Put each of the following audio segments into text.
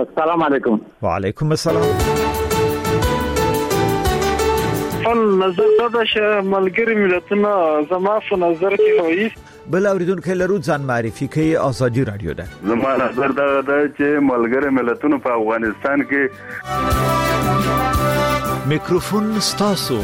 السلام علیکم. وعلیکم السلام. نظر دا چې ملګری ملتونه زما په نظر کې هوایي بل اوریدونکو لرو ځان معرفي کوي. ازادي رادیو ده. زما نظر دا چې ملګری ملتونه په افغانستان کې میکروفون ستاسو.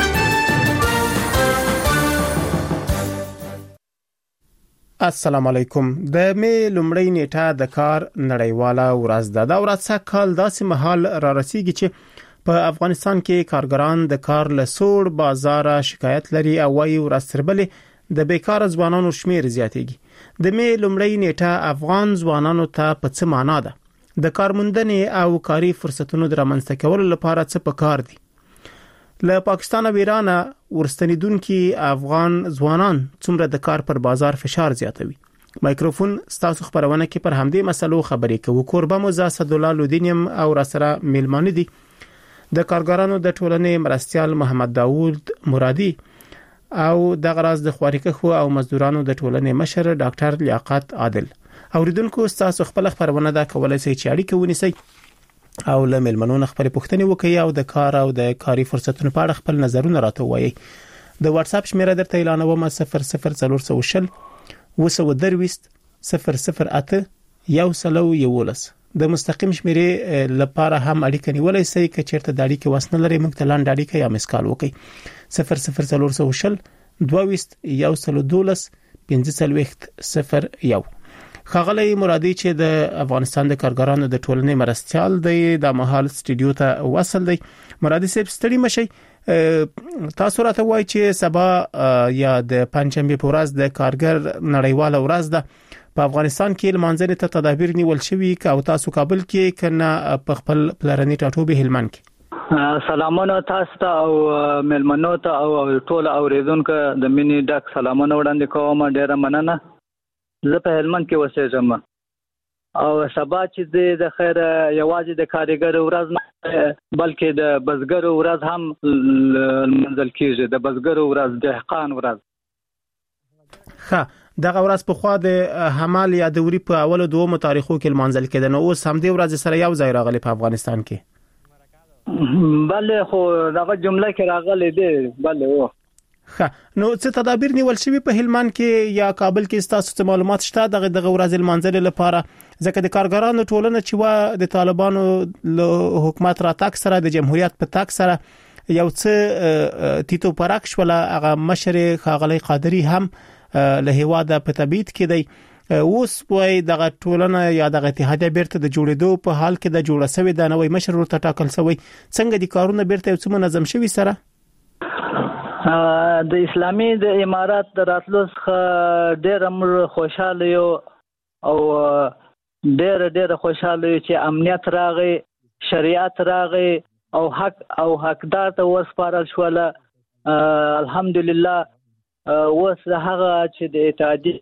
السلام علیکم. د می لومړی نیټه د کار نړیواله ورځ ده. دا ورځ کال داسې مهال را رسیږي چې په افغانستان کې کارګران د کار له سوړ بازار شکایت لري او وايي ورځ تر بلې د بیکاره ځوانانو شمیر زیاتېږي. د می لومړی نیټه افغان ځوانانو ته په څه معنا ده؟ د کارموندنې او کاري فرصتونو د رامنځته کولو لپاره څه پکار دي؟ له پاکستان او ایران ورستنیدونکو افغان ځوانان څومره د کار پر بازار فشار زیاتوي؟ مایکروفون ستاسو خبرونه کې پر همدې مسلو خبرې کوو. کوربه مو زاسد الله لودینیم او راسره میلمانه دي د کارګرانو د ټولنې مرستيال محمد داوود مرادي او د غراز د خوارکخو او مزدورانو د ټولنې مشر ډاکټر لیاقت عادل. اوریدونکو تاسو خپل خبرونه دا کولای شئ چې اړیکه ونیسئ او له ملمنونو خپل پوښتنې وکړئ او د کار او د کاري فرصتونو په اړه خپل نظرونه راته وایي. د واتس اپ شمیره درته اعلانوم 00420 وسودرويست 008 111. د مستقیم شمیرې لپاره هم اړیکه نیولای شئ چې چیرته د اړیکې وسنه لري موږ ته لاندې اړیکه یا مسکال وکړئ 00420 112 1501. خغلی مرادي چې د افغانستان د کارګرانو د ټولنې مرستيال دی د مهال سټډیو ته وصل دی. مرادي صاحب ستړي مشي، تاسو راته وایي چې سبا یا د پنځمبه په ورځ د کارګر نړیواله ورځ ده. په افغانستان کې لمانځنې ته تدابیر نیول شوي او تاسو کابل کې کنه په خپل پلرني ټاټوبه هلمند کې. سلامونه تاسو ته او ملمنو ته او ټول اوریدونکو د مینی ډک سلامونه وړاندې کوم. ډیره مننه. زه په هلمند کې اوسېږم او سبا چې د خیر یوازې د کارګر ورځ نه بلکې د بزګر ورځ هم منځل کېږي. د بزګر ورځ، د دهقان ورځ. ښه، دغه ورځ په خوا د حمال یا د وری په اولو دوه تاریخو کې منځل کېده. نو اوس هم د ورځ سره یو ځای راغلی په افغانستان کې. بله خو دغه جمله کې راغلی دی. بله و. ښه، نو څه تدابیر نیول شوي په هلمند کې یا کابل کې؟ تاسو څه معلومات شته دغه ورځ منځل لپاره؟ ځکه د کارګرانو ټولنه چې د طالبانو له حکومت راتګ سره د جمهوریت په تک سره یو څه تیتو پراک شول. هغه مشر خاغلی قادری هم له هواده په تبعید کې دی. اوس وای دغه ټولنه یا دغه اتحادیه بیرته د جوړېدو په حال کې د جوړه سوي د نوې مشر ورته ټاکل سوی. څنګه دي کارونه بیرته یو څه منظم شوي سره؟ د اسلامي د امارات د راتلو څخه ډېر خوشاله یو او ډېر خوشاله یو چې امنیت راغی، شریعت راغی او حق او حقدار ته وسپارل شول. الحمدلله. اوس هغه چې د اتحادیه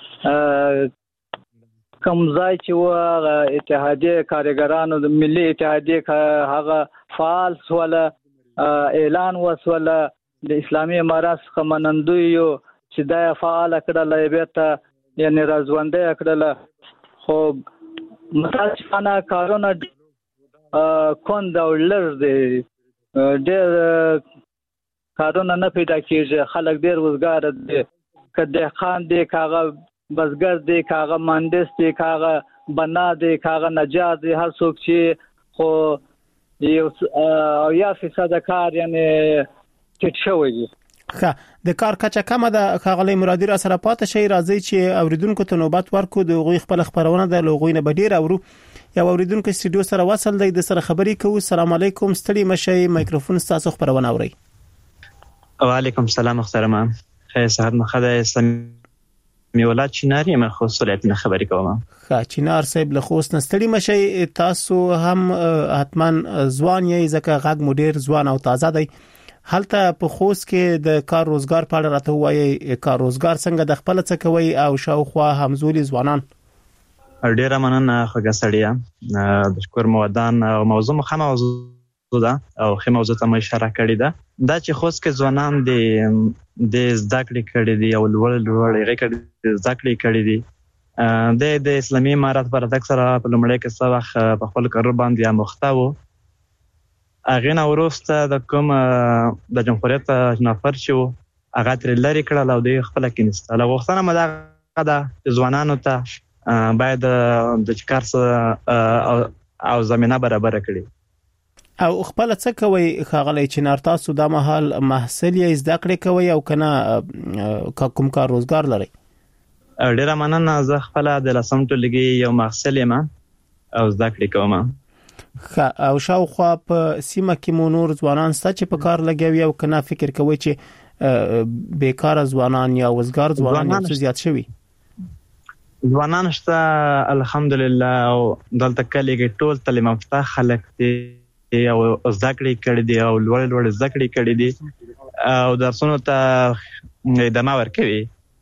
کوم ځای چې اتحادیه کارګرانو د ملي اتحادیه هغه فعال سوله، اعلان وسوله د اسلامي امارات څخه منندوی یو چې دا فعال کړل بیرته یعنی راځوندې کړل. خو متاسفانه کارونه کوند او لږ دي، ډېر کارونه نه پیدا کیږي. خلک ډېر وزګار دي، که دهقان دي، کاغه بزګر دي، کاغه مهندس دي، کاغه بنا دي، کاغه نجار دي، هر څوک چې خو یو 1% کار یعنی ټیټ شوی دی. ښه، د کار کچه کمه ده. خاغلی مرادي را سره پاتې شي. راځي چې اوریدونکو ته نوبت ورکو. د غوي خپل خبرونه د لوغوینه بدیر اورو. یا اوریدونکو سټډیو سره وصل دی، د سره خبرې کوو. السلام علیکم، ستړي مشي، مایکروفون تاسو خبرونه اوري. وعلیکم السلام محترمه. خیر صحت مخده اسلامي ولایت چیناری مخصوصیت خبرې کوم. ښه، چینار صاحب له خوست نستړي مشي. تاسو هم حتما ځوان یې ځکه غږ مو ډیر ځوان او تازه دی. هلته په خوست کې د کار روزګار په اړه راته وایي. کار روزګار څنګه د خپل څه کوي او شاوخوا همزولي ځوانان؟ ډیره مننه خوږه سړیا. د شکر مودان او موضوع مخه موضوع ده او خې موضوع ته مې اشاره کړې ده. دا چې خوست کې ځوانان د زده کړې کړې دي او لوړ هغه کړي زده کړې کړې دي د اسلامي امارات پر تک سره په لومړی کې څه وخت په خپل کار باندې مخته و. هغه نه وروسته د کوم د جمهوریت نفر چې هغه تر لري کړل او د خپل کینسته له غوښتنه مده ده ځوانانو ته باید د کار او زمينه برابر کړي. او خپل څه کوي خاغلی چنار تاسو د مهال محصل یې زده کړې کوي او کنه کوم کار روزګار لري؟ ډیره مننه. زه خپل د لسم ټولګي یو محصل یم او زده کړې کوم. او شاوخوا په سیمه کې مو نور ځوانان ستا چې په کار لګوي او کنه فکر کوي چې بیکار ځوانان یا وزګار ځوانان یو څه زیات شوي؟ ځوانان شته الحمدلله او دلته کلی کې ټول تعلیم یافته خلک دي او زده کړې کړي دي او لوړ زده کړې کړي دي او درسونو ته ادامه ورکوي.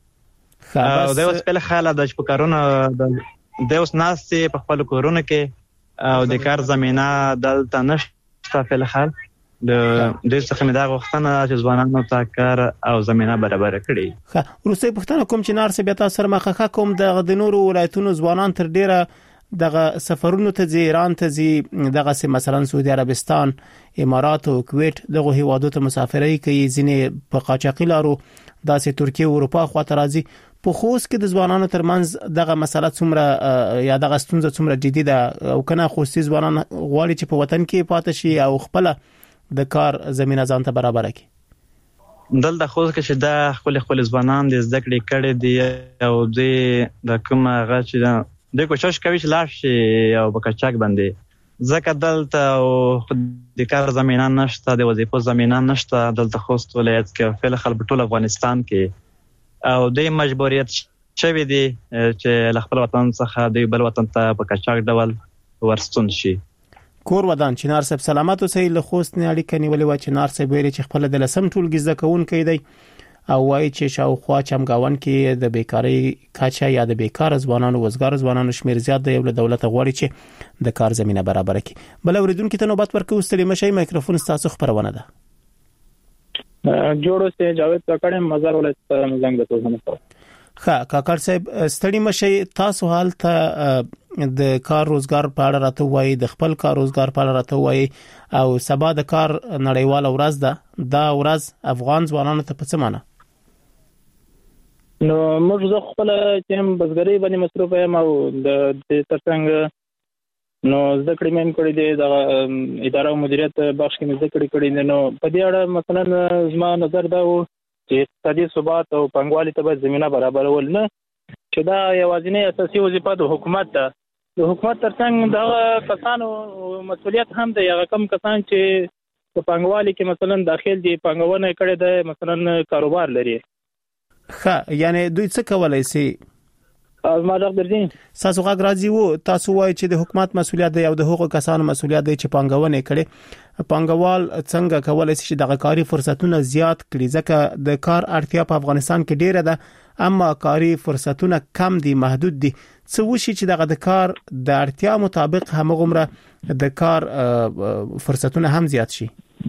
او د اوس په حاله د شپکارونو د اوس ناستې په خپل کورونه کې او د کار زمينه دلته نشته په الحال د دې څخه مې دا غوښتنه چې ځوانانو ته کار او زمينه برابر کړي. روسي پښتنه کوم چې نار سه بیا تاسو مخه کوم د نورو ولایتونو ځوانان تر ډیره دغه سفرونو ته ایران ته دغه سه مثلا سعودي عربستان، امارات او کویت دغه هیوادو ته مسافرۍ کوي، ځینې په قاچاقي لارو داسې ترکیه او اروپا خواته راځي. په خوست کې د ځوانانو ترمنځ دغه مسله څومره یا دغه ستونزه څومره جدي ده او کنه خوستي ځوانان غواړي چې په وطن کې پاتې شي او خپل د کار زمينه ځان ته برابر کړي؟ دلته خوست کې چې دا خپل ځوانان د زده کړې کړي دي او د کوم هغه چې د کوشش کوي چې لاړ شي او په کچاک باندې ځکه دلته او د کار زمينه نشته، د وظیفو زمينه نشته دلته خوست ولایت کې په خپل ټول افغانستان کې او د مجبوریت شوی دی چې خپل وطن څخه د بل وطن ته په کچاک ډول ورستون شي. کور ودان چنار صاحب سلامت اوسئ. له خوست نه اړیکه نیولې و چنار صاحب ویل چې خپل د لسم ټولګي زده کوونکی دی او وایي چې شاوخوا چمګاون کې د بیکاری کچا یا د بیکار ځوانانو وزګار ځوانانو شمیر زیات دی او له دولت غواړي چې د کار زمينه برابر کړي. بل اوریدونکو ته نوبت ورکوي. ستړي مشي مایکروفون تاسو خبرونه ده. جوړو سه جاوید کاکړ مزار ولایت زنګ د توګه. کاکړ صاحب ستړي مشي تاسو حالت د کار روزګار په اړه راته وایي، د خپل کار روزګار په اړه راته وایي او سبا د کار نړیواله ورځ ده، دا ورځ افغان ځوانانو ته په څه معنی؟ نو موږ زه خپل چې بزګرۍ باندې مصروف یم او د ترڅنګ نو زده کړې مې کړې دي د اداره او مدیریت بخش کې مې زده کړې دي. نو په دې اړه مثلا زما نظر دا و چې اقتصادي ثبات او پنګوالي ته باید زمينه برابرول نه چې دا یوازینی اساسي وظیفه د حکومت ده. د حکومت ترڅنګ دا کسانو مسؤلیت هم دی، هغه کم کسان چې په پنګوالي کې مثلا داخل دي پنګونه کړي ده مثلا کاروبار لري. یعنی دوی څه کولای شي؟ ما دا درځي تاسو غږ راځي وو تاسو وایي چې د حکومت مسؤلیت دی او د هغو کسانو مسؤلیت دی چې پنګونه کړي. پنګوال څنګه کولای شي چې د کاري فرصتونه زیات کړي؟ ځکه د کار اړتیا په افغانستان کې ډیره ده اما کاري فرصتونه کم دي، محدود دي. څه وشي چې د کار د اړتیا مطابق همغومره د کار فرصتونه هم زیات شي؟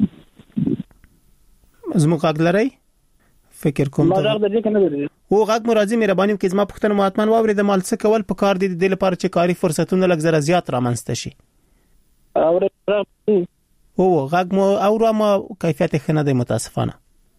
زموږ غږ لري فکر کوم ما دا درځي کنه درځي او غږ مرادي مهرباني کې زما پښتنه مهاتمن واوري د مال څه کول په کار دي د لپاره چې کاري فرصتونه لږ زره زیات رامنځته شي. او غږ مو اورم کیفیت خنه د متاسفانه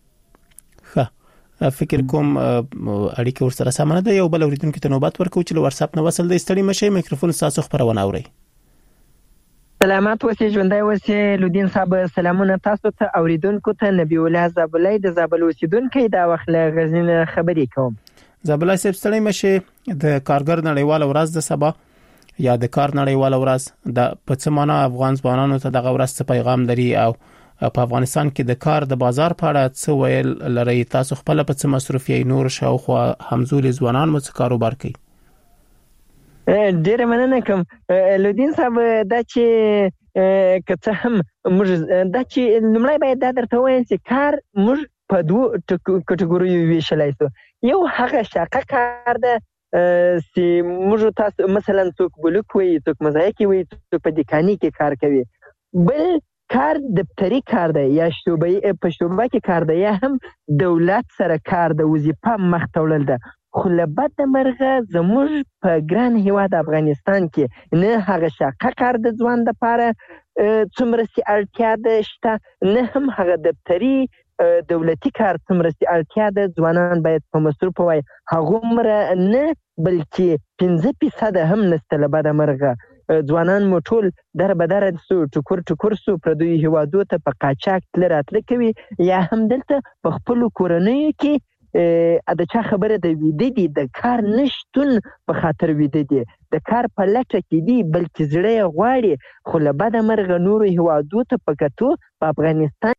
فکر کوم اړیکه ورسره سمونه ده. یو بل اوریدونکو ته نوبت ورکو چې واتس اپ نه وصل د استړي مشي میکروفون تاسو خبرونه اوري. سلامات اوسئ، ژوندۍ اوسئ. لودین صاحب سلامونه تاسو ته اوریدونکو ته. نبی الله زابلای د زابل اوسیدونکو دا وخت له غزنی خبرې کوم. زابلای صاحب ستړي مشي د کارګر نړیواله ورځ د سبا یا د کار نړیواله ورځ د په څه معنی افغان ځوانانو ته دغه ورځ څه پیغام لري او په افغانستان کې د کار د بازار په اړه څه ویل لري؟ تاسو خپل په څه مصروفي نور شاوخوا همزول ځوانان مو څه کاروبار کوي؟ ډېر مننه کوم لودین صاحب. دا چې کته هم موږ دا چې لمړی باید دا درته وایم چې کار موږ په دوه کټګوریو ویشلای شو. یو هغه شاقه کار ده چې موږ تاسو مثلا څوک بلوک وي، څوک مزایکی وي، څوک په دکاني کې کار کوي. بل کار دفتری کار دی یا شوبې په شوبه کې کار دی یا هم دولت سره کار د وظیفه مخ تولل ده. خو له بده مرغه زموږ په ګران هیواد افغانستان کې نه هغه شاقه کار د ځوان دپاره څومره سي اړتیا ده شته، نه هم هغه دفتري دولتي کار څومره سي اړتیا ده. ځوانان باید په مصروف وای هغومره نه، بلکې 5% هم نسته. له بده مرغه ځوانان مو ټول در بدره سو ټکور سو پردوی هیوادو ته په قاچاق تل راتله کوي، یا هم دلته په خپل کورنیو کې د چا خبره د ویده دي، د کار نشتون په خاطر ویده دي، د کار په لټه کې دي، بلکې زړه یې غواړي. خو له بده مرغه نورو هیوادو ته په کتو په افغانستان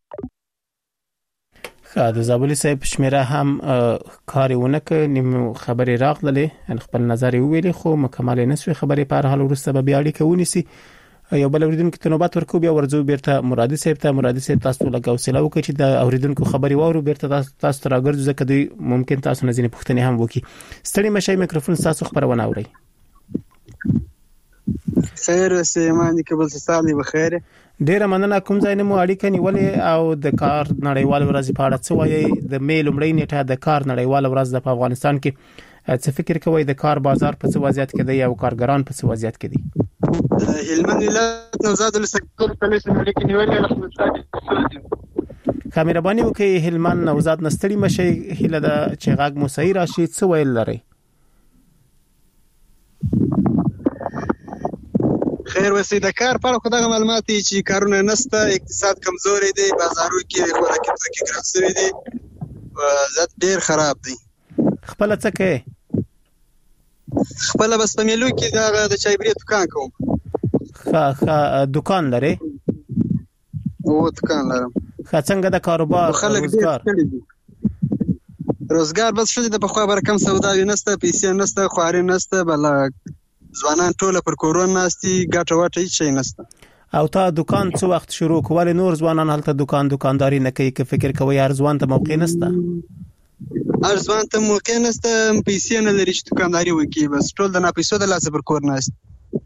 د زابلي صاحب شمیره هم کارونه ک نیم خبرې راغله، خپل نظر ویلي خو مکمل نه سوي خبرې په هر حال ورسته به بیا اړیکه ونیسي. یو بل اوریدونکو ته نوبت ورکو، بیا ورځو بیرته مرادي صاحب تاسو لګاوسله وکړي چې د اوریدونکو خبري وورو بیرته تاسو راګرځو، ځکه دوی ممکن تاسو نه ځینې پوښتنې هم وکړي. ستړي مشي میکروفون تاسو خبرونه اوري. خیر سیمان دې کبل ستاسو بخیر. ډیره مننه. کوم ځای نه مو اړیکه نیولې او د کار نړیوال ورځ په اړه څه وایي؟ د می لومړۍ نیټه د کار نړیوال ورځ په افغانستان کې څه فکر کوي؟ د کار بازار په څه وضعیت کې دی او کارګران په څه وضعیت کې دي؟ هلمند ولایت نوزاد السکتور پولیس اړیکې نیولې الحمدلله. کامیرباني وکي هلمند نوزاد نستړي مشي هله د چغاګ موسعي راشي څه ویل لري؟ خیر وسی د کار پر خو دغه معلومات چې کارونه نسته، اقتصاد کمزوري دی، بازارو کې خوراکي توکي ګران شوي دي، وضعیت ډیر خراب دی. خپل څه کوي؟ خپل بس په میلو کې د چای بری دکان کوم. دکان لري؟ او دکان لرم. څنګه د کاروبار روزګار بس شو د په خوا بر کم سوداوي نسته، پیسې نسته، خواري نسته، بل ځوانان ټول پر کورونه ناستي، ګټه وټه هیڅ نسته. او تا دکان څو وخت شروع کول؟ نور ځوانان هلته دکانداري نه کوي که فکر کوي هر ځوان ته موقع نسته؟ هر ځوان ته موقع نسته، پیسې نه لري چې دکانداري وکړي، بس ټول د ناپیسو د لاسه پر کور ناست.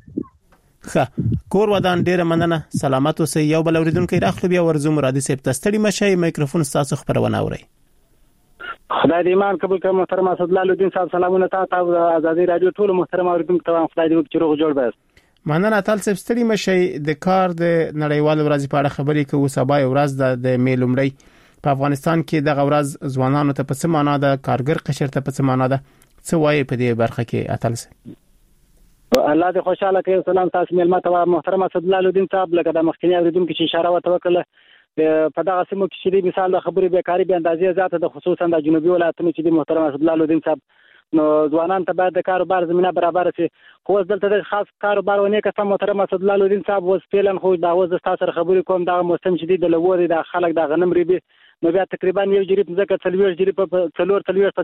کور ودان ډیره مننه، سلامت اوسئ. یو بل اوریدونکو راخلو، بیا ورزو مرادي صاحب ستړي مشي میکروفون تاسو خبرونه اوري. خدای دې ایمان قبول کړه. محترم اسد الله الدین صاحب سلامونه تاسو د ازادي رادیو ټول محترم اوریدونکو ته خدای دې وکړي روغ جوړ بس. مننه تاسو صاحب ستړي مشي. د کار د نړیوال ورځ په اړه خبرې کوو. سبا ورځ د می لومړۍ په افغانستان کې د ورځ ځوانانو ته په څه معنا ده، کارګر قشر ته په څه معنا ده، څه وایي په دې برخه کې اتل سه؟ الله دې خوشاله کړي. سلام تاسو ملما ته محترم اسد الله الدین صاحب، لکه د مخکنی اوریدونکو چې اشاره وکړه په دغه سیمو کې چې مثال د خبرې بیکاری به اندازې زیاته د خصوصا د جنوبي ولایتونو چې د محترم اسد الله الدین صاحب نو ځوانان ته باید د کاروبار زمينه برابر شي. خو دلته د خاص کاروبار ونه کته محترم اسد الله الدین صاحب وس فعلا خو دا وز تاسو سره خبرې کوم دا موسم شدید د لوري د خلک د غنم ریبي نو بیا تقریبا یو جریب ځکه تلویر جریب په تلور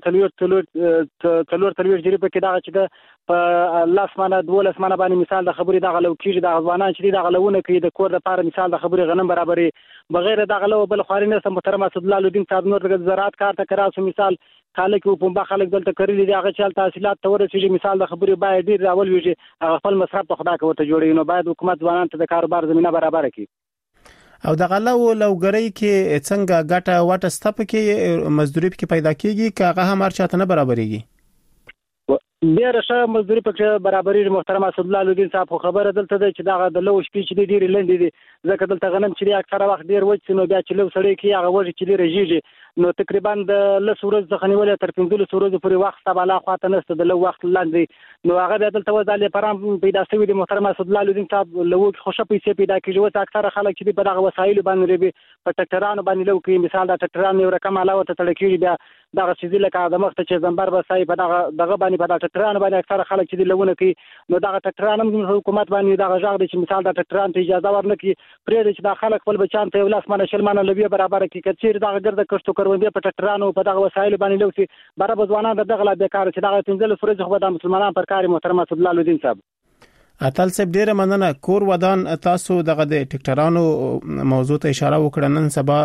جریب کې دا چې په لاس مانه دولس مانه باندې مثال د خبرې د غلو کېږي د ځوانان چې د غلوونه کوي د کور لپاره مثال د خبرې غنم برابرې بغیر د غلو بل خارینه سم محترم اسد الله الدین صاحب نور د زراعت کار ته کراسو مثال خلک په پمبا خلک دلته کړی دي هغه چل تحصیلات تور چې مثال د خبرې باید ډیر راول ویږي هغه خپل مصرف په خدا کوته جوړي نو باید حکومت ځوانان ته د کاروبار زمينه برابر کړي. او د غلو لوګرۍ کې څنګه ګټه واټه ستپ کې مزدوري کې پیدا کیږي که هغه هم چاته نه برابرېږي؟ ډیر ښه مزدوري پکې برابرې محترم اسد الله الدین صاحب خبره دلته ده چې دا د لو شپې چې ډیر لندې دي ځکه دلته غنم چې اکثره وخت ډیر وځي نو بیا چې لو سړی کې هغه وږي چې ډیر ژیږي نو تقریبا د لسورز ځخه نیولې تر 15 سورز پورې وخت تباله خواته نشته د لو وخت لاندې نو هغه دلته وځاله پرام پیدا شوی د محترم اسد الله الدین صاحب لو خوشا پیسې پیدا کیږي او اکثره خلک چې په دغه وسایل باندې په ټکټرانو باندې لو کې مثال د ټکټرانو یو رقم علاوه ته تړ کیږي بیا دغه چې لکه د مخ ته چې زمبر بسای په دغه باندې په ټکټرانو باندې اکثره خلک چې لونه کوي نو دغه ټکټرانو حکومت باندې دغه ژغ دي چې مثال د ټکټران ته اجازه ورنکړي پرې چې د خلک خپل بچان ته ولاس مانه شلمانه لوي برابر کوي کثیر دغه ګرځه کښتو کروندې په ټکټرانو په دغه وسایل باندې لوسي برابر ځوانان دغه لا بیکار چې دغه 15 فرض خو د مسلمانانو پر کار محترم اسد الله الدین صاحب. اتل صاحب ډیره مننه. کور ودان تاسو دغه د ټکټرانو موضوع ته اشاره وکړه. نن سبا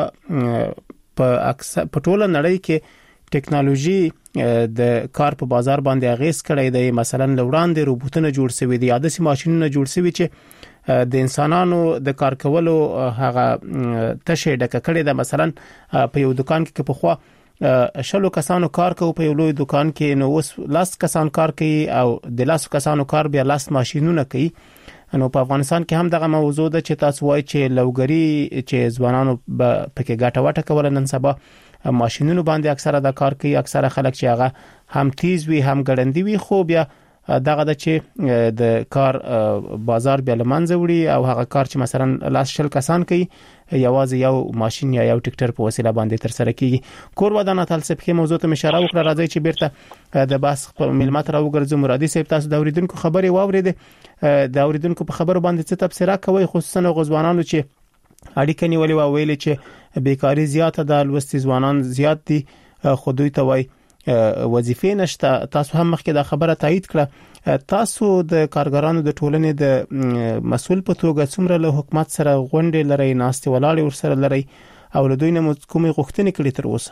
په ټوله نړۍ کې ټیکنالوژي د کار په بازار باندې اغیز کړی دی. مثلا لوړاندې روبوټونه جوړ شوي دي، عادي ماشينونه جوړ شوي چې د انسانانو د کار کولو هغه تشه ډکه کړي ده. مثلا په یو دکان کې په خوا شلو کسانو کار کوي په یو لوی دکان کې، نو اوس لاس کسان کار کوي او د لاس کسانو کار بیا لاس ماشينونه کوي. نو په افغانستان کې هم دغه موضوع ده چې تاسو وایي چې لوګری چې ځوانانو پکې ګټه وټه کول نن سبا ماشينونو باندې اکثره د کار کوي. اکثره خلک چې هغه هم تیز وي هم ګړندی وي، خو بیا دغه د چې د کار بازار بیا لمنځه وړي او هغه کار چې مثلا لاس شل کسان کوي یوازې یو ماشين یا یو ټریکټر په وسیله باندې تر سره کیږي. کور ودانه تلسب کې موضوع ته اشاره وکړه. راځي چې بیرته د باس په ملمت راوګرځو. مرادي صاحب تاسو د اوریدونکو خبري واورېده، د اوریدونکو په خبرو باندې څه تبصره کوي، خصوصا غوځوانانو چې اړیکه نیولې و ویل چې بیکاری زیاته ده، لوستي ځوانان زیات دي، خو دوی ته وایي وظیفې نشته. تاسو هم مخکې دا خبره تایید کړه. تاسو د کارګرانو د ټولنې د مسؤل په توګه څومره له حکومت سره غونډې لري، ناستې ولاړې ورسره لري او له دوی نه کومې غوښتنې کړې تر اوسه؟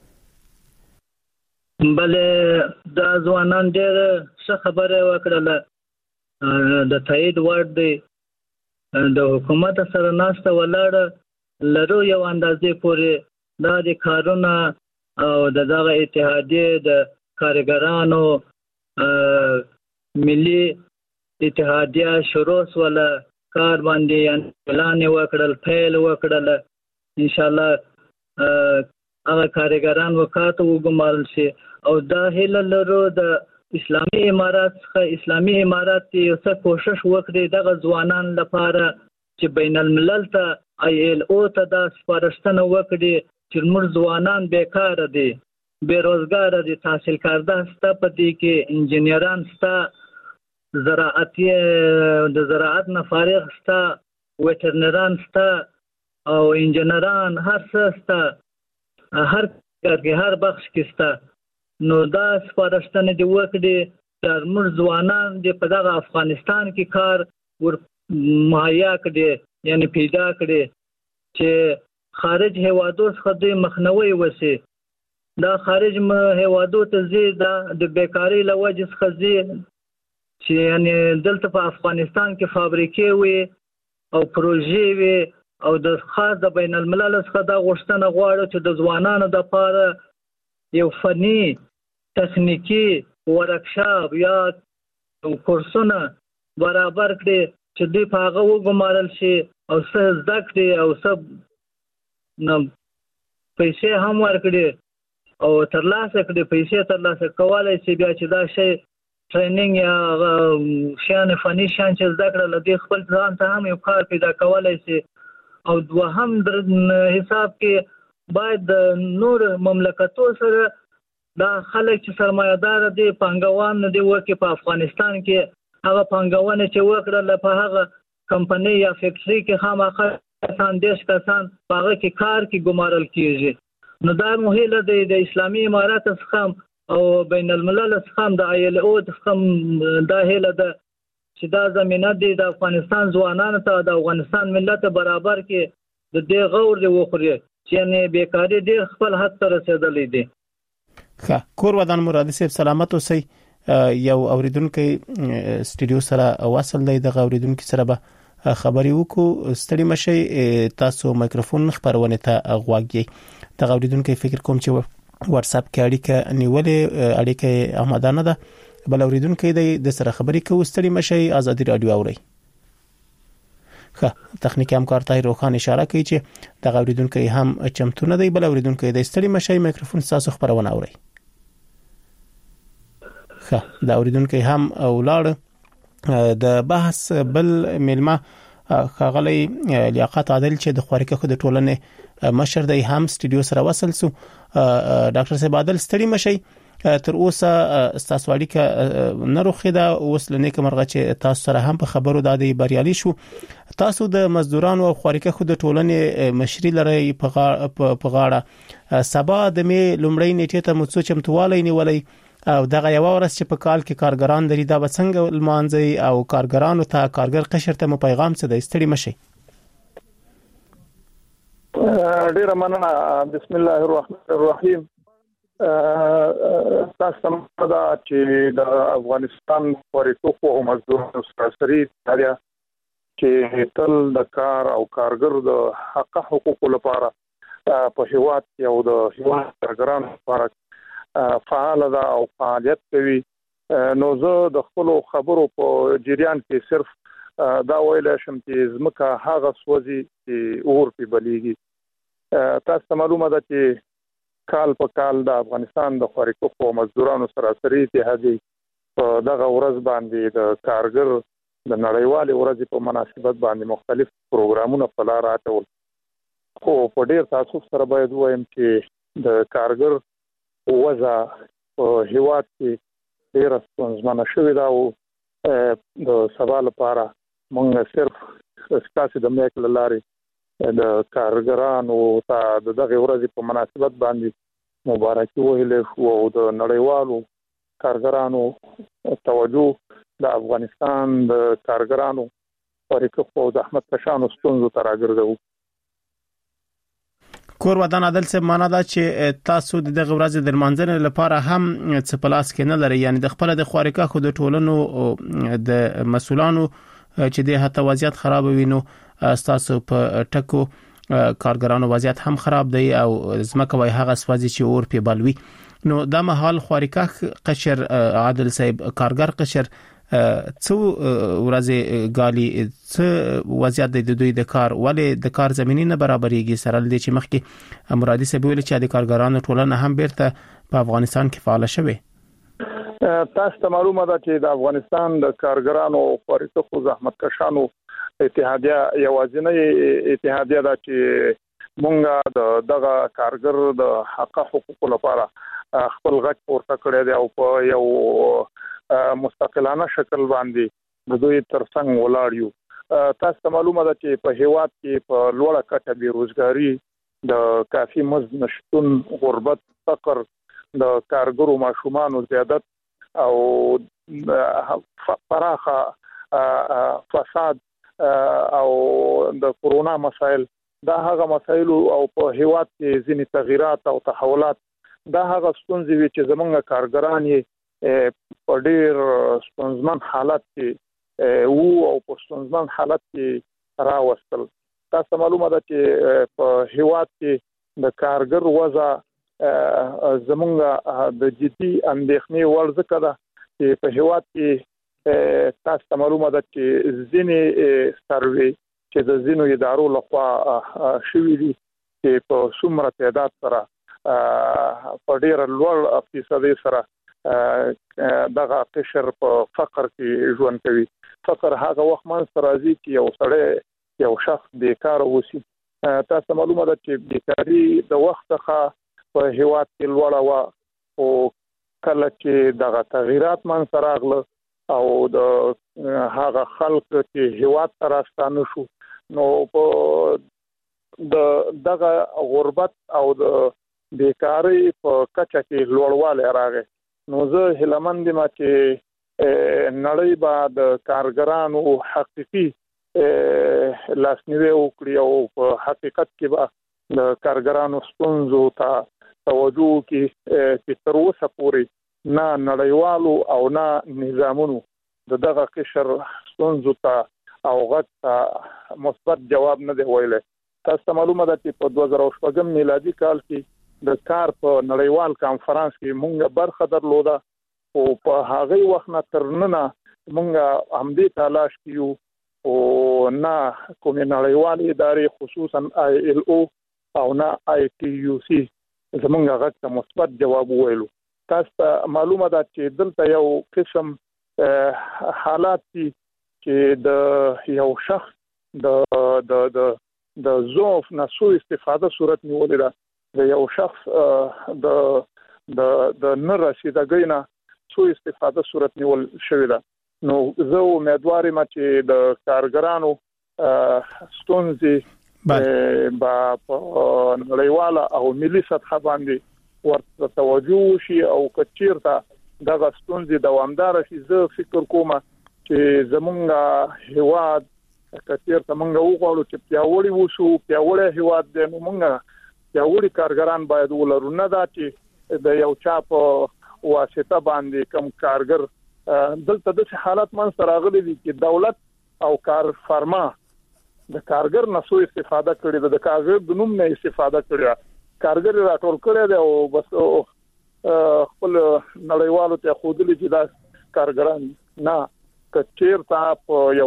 بله دا ځوانان ډېر ښه خبره وکړله، د تایید وړ دی. د حکومت سره ناسته ولاړه لرو یو اندازې پورې دا د کارونه او دغه اتحادیه د کارګرانو ملي اتحادیه شروع ولا کار باندې اعلان وکړل، پیل وکړل. ان شاء الله هغه کارګران وکړو وګمارل شي او دا هله لرو د اسلامي امارات څخه اسلامي امارات یو څه کوشش وکړي دغه ځوانان لپاره چې بین الملل ته ILO ته دا سپارښتنه وکړي چې موږ ځوانان بیکار دي، بیروزګار دي، تحصیل کارده ستا په دې کې انجینران ستا، د زراعت نه فارغ ستا، ویټرنران ستا او انجینران هر څه ستا، هر کار کې هر بخش کې ستا. نو دا سپارښتنه دی وکړي چې موږ ځوانان د په دغه افغانستان کې کار ور مهیا کړي، یعنی پیدا کړي چې خارج هیوادو څخه د مخنیوي وسی. دا خارج هیوادو ته زی د بیکاری له وجې څخه زی چې یعنی دلته په افغانستان کې فابریکې وي او پروژې وي او د خاص د بین الملل څخه دا غوښتنه غواړي چې د ځوانانو د لپاره یو فني تخنیکی ورکشاپ یا کورسونه برابر کړي چې دوی په هغه وګمارل شي او څه زده کړي او څه نو پیسې هم ورکړي او ترلاسه کړي، پیسې ترلاسه کولای شي بیا چې دا شی ټریننګ یا شان فني شان چې زده کړل د خپل ځان ته هم یو کار پیدا کولای شي. او دوهم در حساب کې باید د نور مملکتو سره دا خلک چې سرمایه‌دار دي پانګوان دي وکي په افغانستان کې هغه پانګونه چې وکړل په هغه کمپنی یا فیکټری کې خامخا کسان دیش کسان هغه کې کار کې ګمارل کیږي. نو دا مهله د اسلامي امارات څخه او بین الملل څخه د ILO څخه دا هله ده چې دا زمينه د افغانستان ځوانانو ته د افغانستان ملت برابر کې د دې غور دی وخوري چې نه بیکاری ډیر خپل حد ته رسیدلې دي. ښه کور ودان مرادي صاحب سلامت اوسئ. یو اوریدونکو سټډیو سره وصل دی، د اوریدونکو سره به خبري وکړو. ستړي مشي تاسو مایکروفون خبرونه ته غواګي. د اوریدونکو فکر کوم چې واتس اپ کې اړیکه نیولې اړیکه آمادانه ده، بل اوریدونکو د سره خبري کوي. ستړي مشي آزادي رادیو اوري. ښه تخنیکی همکار ته روخان اشاره کوي چې د اوریدونکو هم چمتونه دی، بل اوریدونکو د ستړي مشي مایکروفون تاسو خبرونه اوري. ښه د اوریدونکو هم ولاړ د بحث بل ملما خغلی لیاقت عادل چې د خوارکه خو د ټولنې مشر دی هم سټډیو سره وصل سو. ډاکټر صاحب عادل ستړي مشي، تر اوسه تاسو اړیکه نه روخیده، اوس لنه کومرغه چې تاسو سره هم په خبرو د بریالي شو. تاسو د مزدورانو او خوارکه خو د ټولنې مشري لري په غاړه. سبا د می لومړی نیټه ته مڅو چمتووالی نیولې او دغه یو ورځ چې په کال کې کارګران لري دا وڅنګ لمانځي او کارګرانو ته کارګر قشر ته مو پیغام څه دی؟ ستړي مشي. ډیر مننه. بسم الله الرحمن الرحیم. تاسو ته دا چې د افغانستان پوریتوخو او مزدورانو سراسري تاریخ چې تل د کار او کارګر د حق حقوقو لپاره په هیواد کې او د هیواد کارګرانو لپاره فعال ده او فعالیت کوي. نو زه د خپل خبرو په جریان کې صرف دا ویل شم چې زمکه هغه سوځي چې اور په بلیږي. تاسو معلومه ده چې کال په کال د افغانستان د خارقو مزدورانو سراسري اتحادیه په دغه ورځ باندې د کارګر د نړیوالې ورځې په مناسبت باندې مختلف پروګرامونه په لار اچول. خو په ډیر تاسف سره باید وایم چې د کارګر وضع په هیواد کې ډیر ستونزمنه شوې ده او د سبا لپاره موږ صرف ستاسو د میک لاري د کارګرانو ته دغه ورځې په مناسبت باندې مبارکي ویلې او د نړیوالو کارګرانو توجه د افغانستان د کارګرانو فریقو او د احمد کشانو ستونزو ته راګرځو. کور ودان عدل سے معنا دا چې تاسو د دغه ورځې د منځنه لپاره هم څه پلاس کې نه لري، یعنی د خپل د خارقه خو د ټولنو د مسولانو چې د هټه وضعیت خراب وینو تاسو په ټکو کارګرانو وضعیت هم خراب دی او زمکه وای هغه سوځي چې اور په بلوي. نو د مهال خارقه قشر عادل صاحب کارګر قشر څو ورځې غالي څه وضعیت د دوی د کار ولې د کار زمينې نه برابرېږي سره د چې مخکې مرادي سبب ویل چې د کارګرانو ټولنه هم بیرته په افغانستان کې فعال شوه. تاسو ته معلومه ده چې د افغانستان د کارګرانو فریقو زحمت کشانو اتحادیه یوازینی اتحادیه ده چې مونږه دغه کارګر د حق حقوقو لپاره خپل غږ پورته کړی دی او په یو مستقلانه شکل باندې د دوی ترڅنګ ولاړ یو. تاسو ته معلومه ده چې په هیواد کې په لوړه کچه بیروزګاری، د کافي مزد نشټون، غربت، فقر، د کارګرو ماشومانو زیادت او پراخه فساد او د کورونا مسائل، دا هغه مسائل او په هیواد کې ځینې تغیرات او تحولات، دا هغه ستونزې وي چې زمونږ کارګران یې په ډیر ستونزمن حالت کې او په ستونزمن حالت کې راوستل. تاسو معلومه ده چې په هیواد کې د کارګر وضع زمونږ د جدي اندېښنې وړ ځکه ده چې په هیواد کې تاسو معلومه ده چې ځینې سروي چې د ځینو ادارو لخوا شوي دي چې په څومره تعداد سره په ډیر لوړ فیصدي سره دغه قشر په فقر کې ژوند کوي. فقر هغه وخت منځ راځي چې یو سړی یو شخص بیکار وسی. تاسو معلومه ده چې بیکاری د وخت څخه په هیواد کې لوړه و او کله چې دغه تغیرات منځ راغله او د هغه خلک چې هیواد ته راستانه شو، نو په دغه غربت او د بیکاری په کچه کې لوړوالی راغی. نو زه هیلمند یم چې نړۍ به د کارګرانو حقيقي لاسنیوي وکړي او په حقیقت کې به د کارګرانو ستونزو ته توجه وکړي چې تر اوسه پورې نه نړیوالو او نه نظامونو دغه قشر ستونزو ته او غږ ته مثبت جواب نه دی ویلی. تاسو معلومه ده چې په 2014 میلادي کال کې د کار په نړیوال کانفرنس کې مونږه برخه درلوده او په هغه وخت نه تر نن مونږه همدې تلاش کیو او نه کوم نړیوال ادارې خصوصا ILO او نه ITUC زمونږه غږ ته مثبت جواب ویلو. تاسو معلومه ده چې دلته یو قسم حالات دي چې د یو شخص د ضعف نه سوء استفاده صورت نیولې ده، د یو شخص د نه رسیدګۍ نه سوء استفاده صورت نیول شوې ده. نو زه امیدوار یم چې د کارګرانو ستونزې با په نړیواله او ملي سطح باندې ورته توجه وشي او کچیرته دغه ستونزې دوامدار شي. زه فکر کوم چې زمونږ هیواد کچیرته مونږ وغواړو چې پیاوړی وشو، پیاوړی هیواد دی، نو مونږ پیاوړي کارګران باید ولرو، نه دا چې د یو چا په واسطه باندې کم کارګر دلته د حالت منځ راغلي دي چې دولت او کار فرما د کارګر نه سو استفاده کړي د کارګر د نوم نه استفاده کړي کارګر راټول کړي دی او بس خپل نړیوالو ته خودلی چې دا کارګران نه کچیر ته یو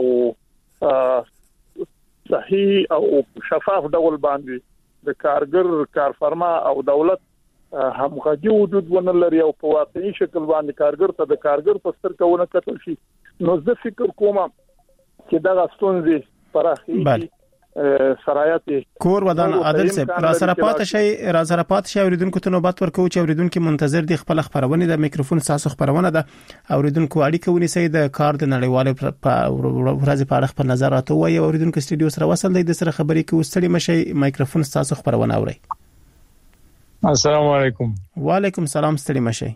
صحیح او شفاف ډول باندې د کارګر کارفرما او دولت همغږي وجود ونلري او په واقعي شکل باندې کارګر ته د کارګر په ستر کونه کتل شي نو زه فکر کوم چې دا ستونزې پراخي سرایت کور ودان عادل صاحب را سره پات شي اوریدونکو ته نوبت ورکو چې اوریدونکو منتظر دي خپل خبرونه د میکروفون ساسو خبرونه ده اوریدونکو اړیکه ونیسي د کار د نړیوال په ورځ په اړه خپل نظر راته وایي اوریدونکو استودیو سره وصل دی د سره خبرې کوي ستړي مشي میکروفون ساسو خبرونه اوري السلام علیکم وعلیکم السلام ستړي مشي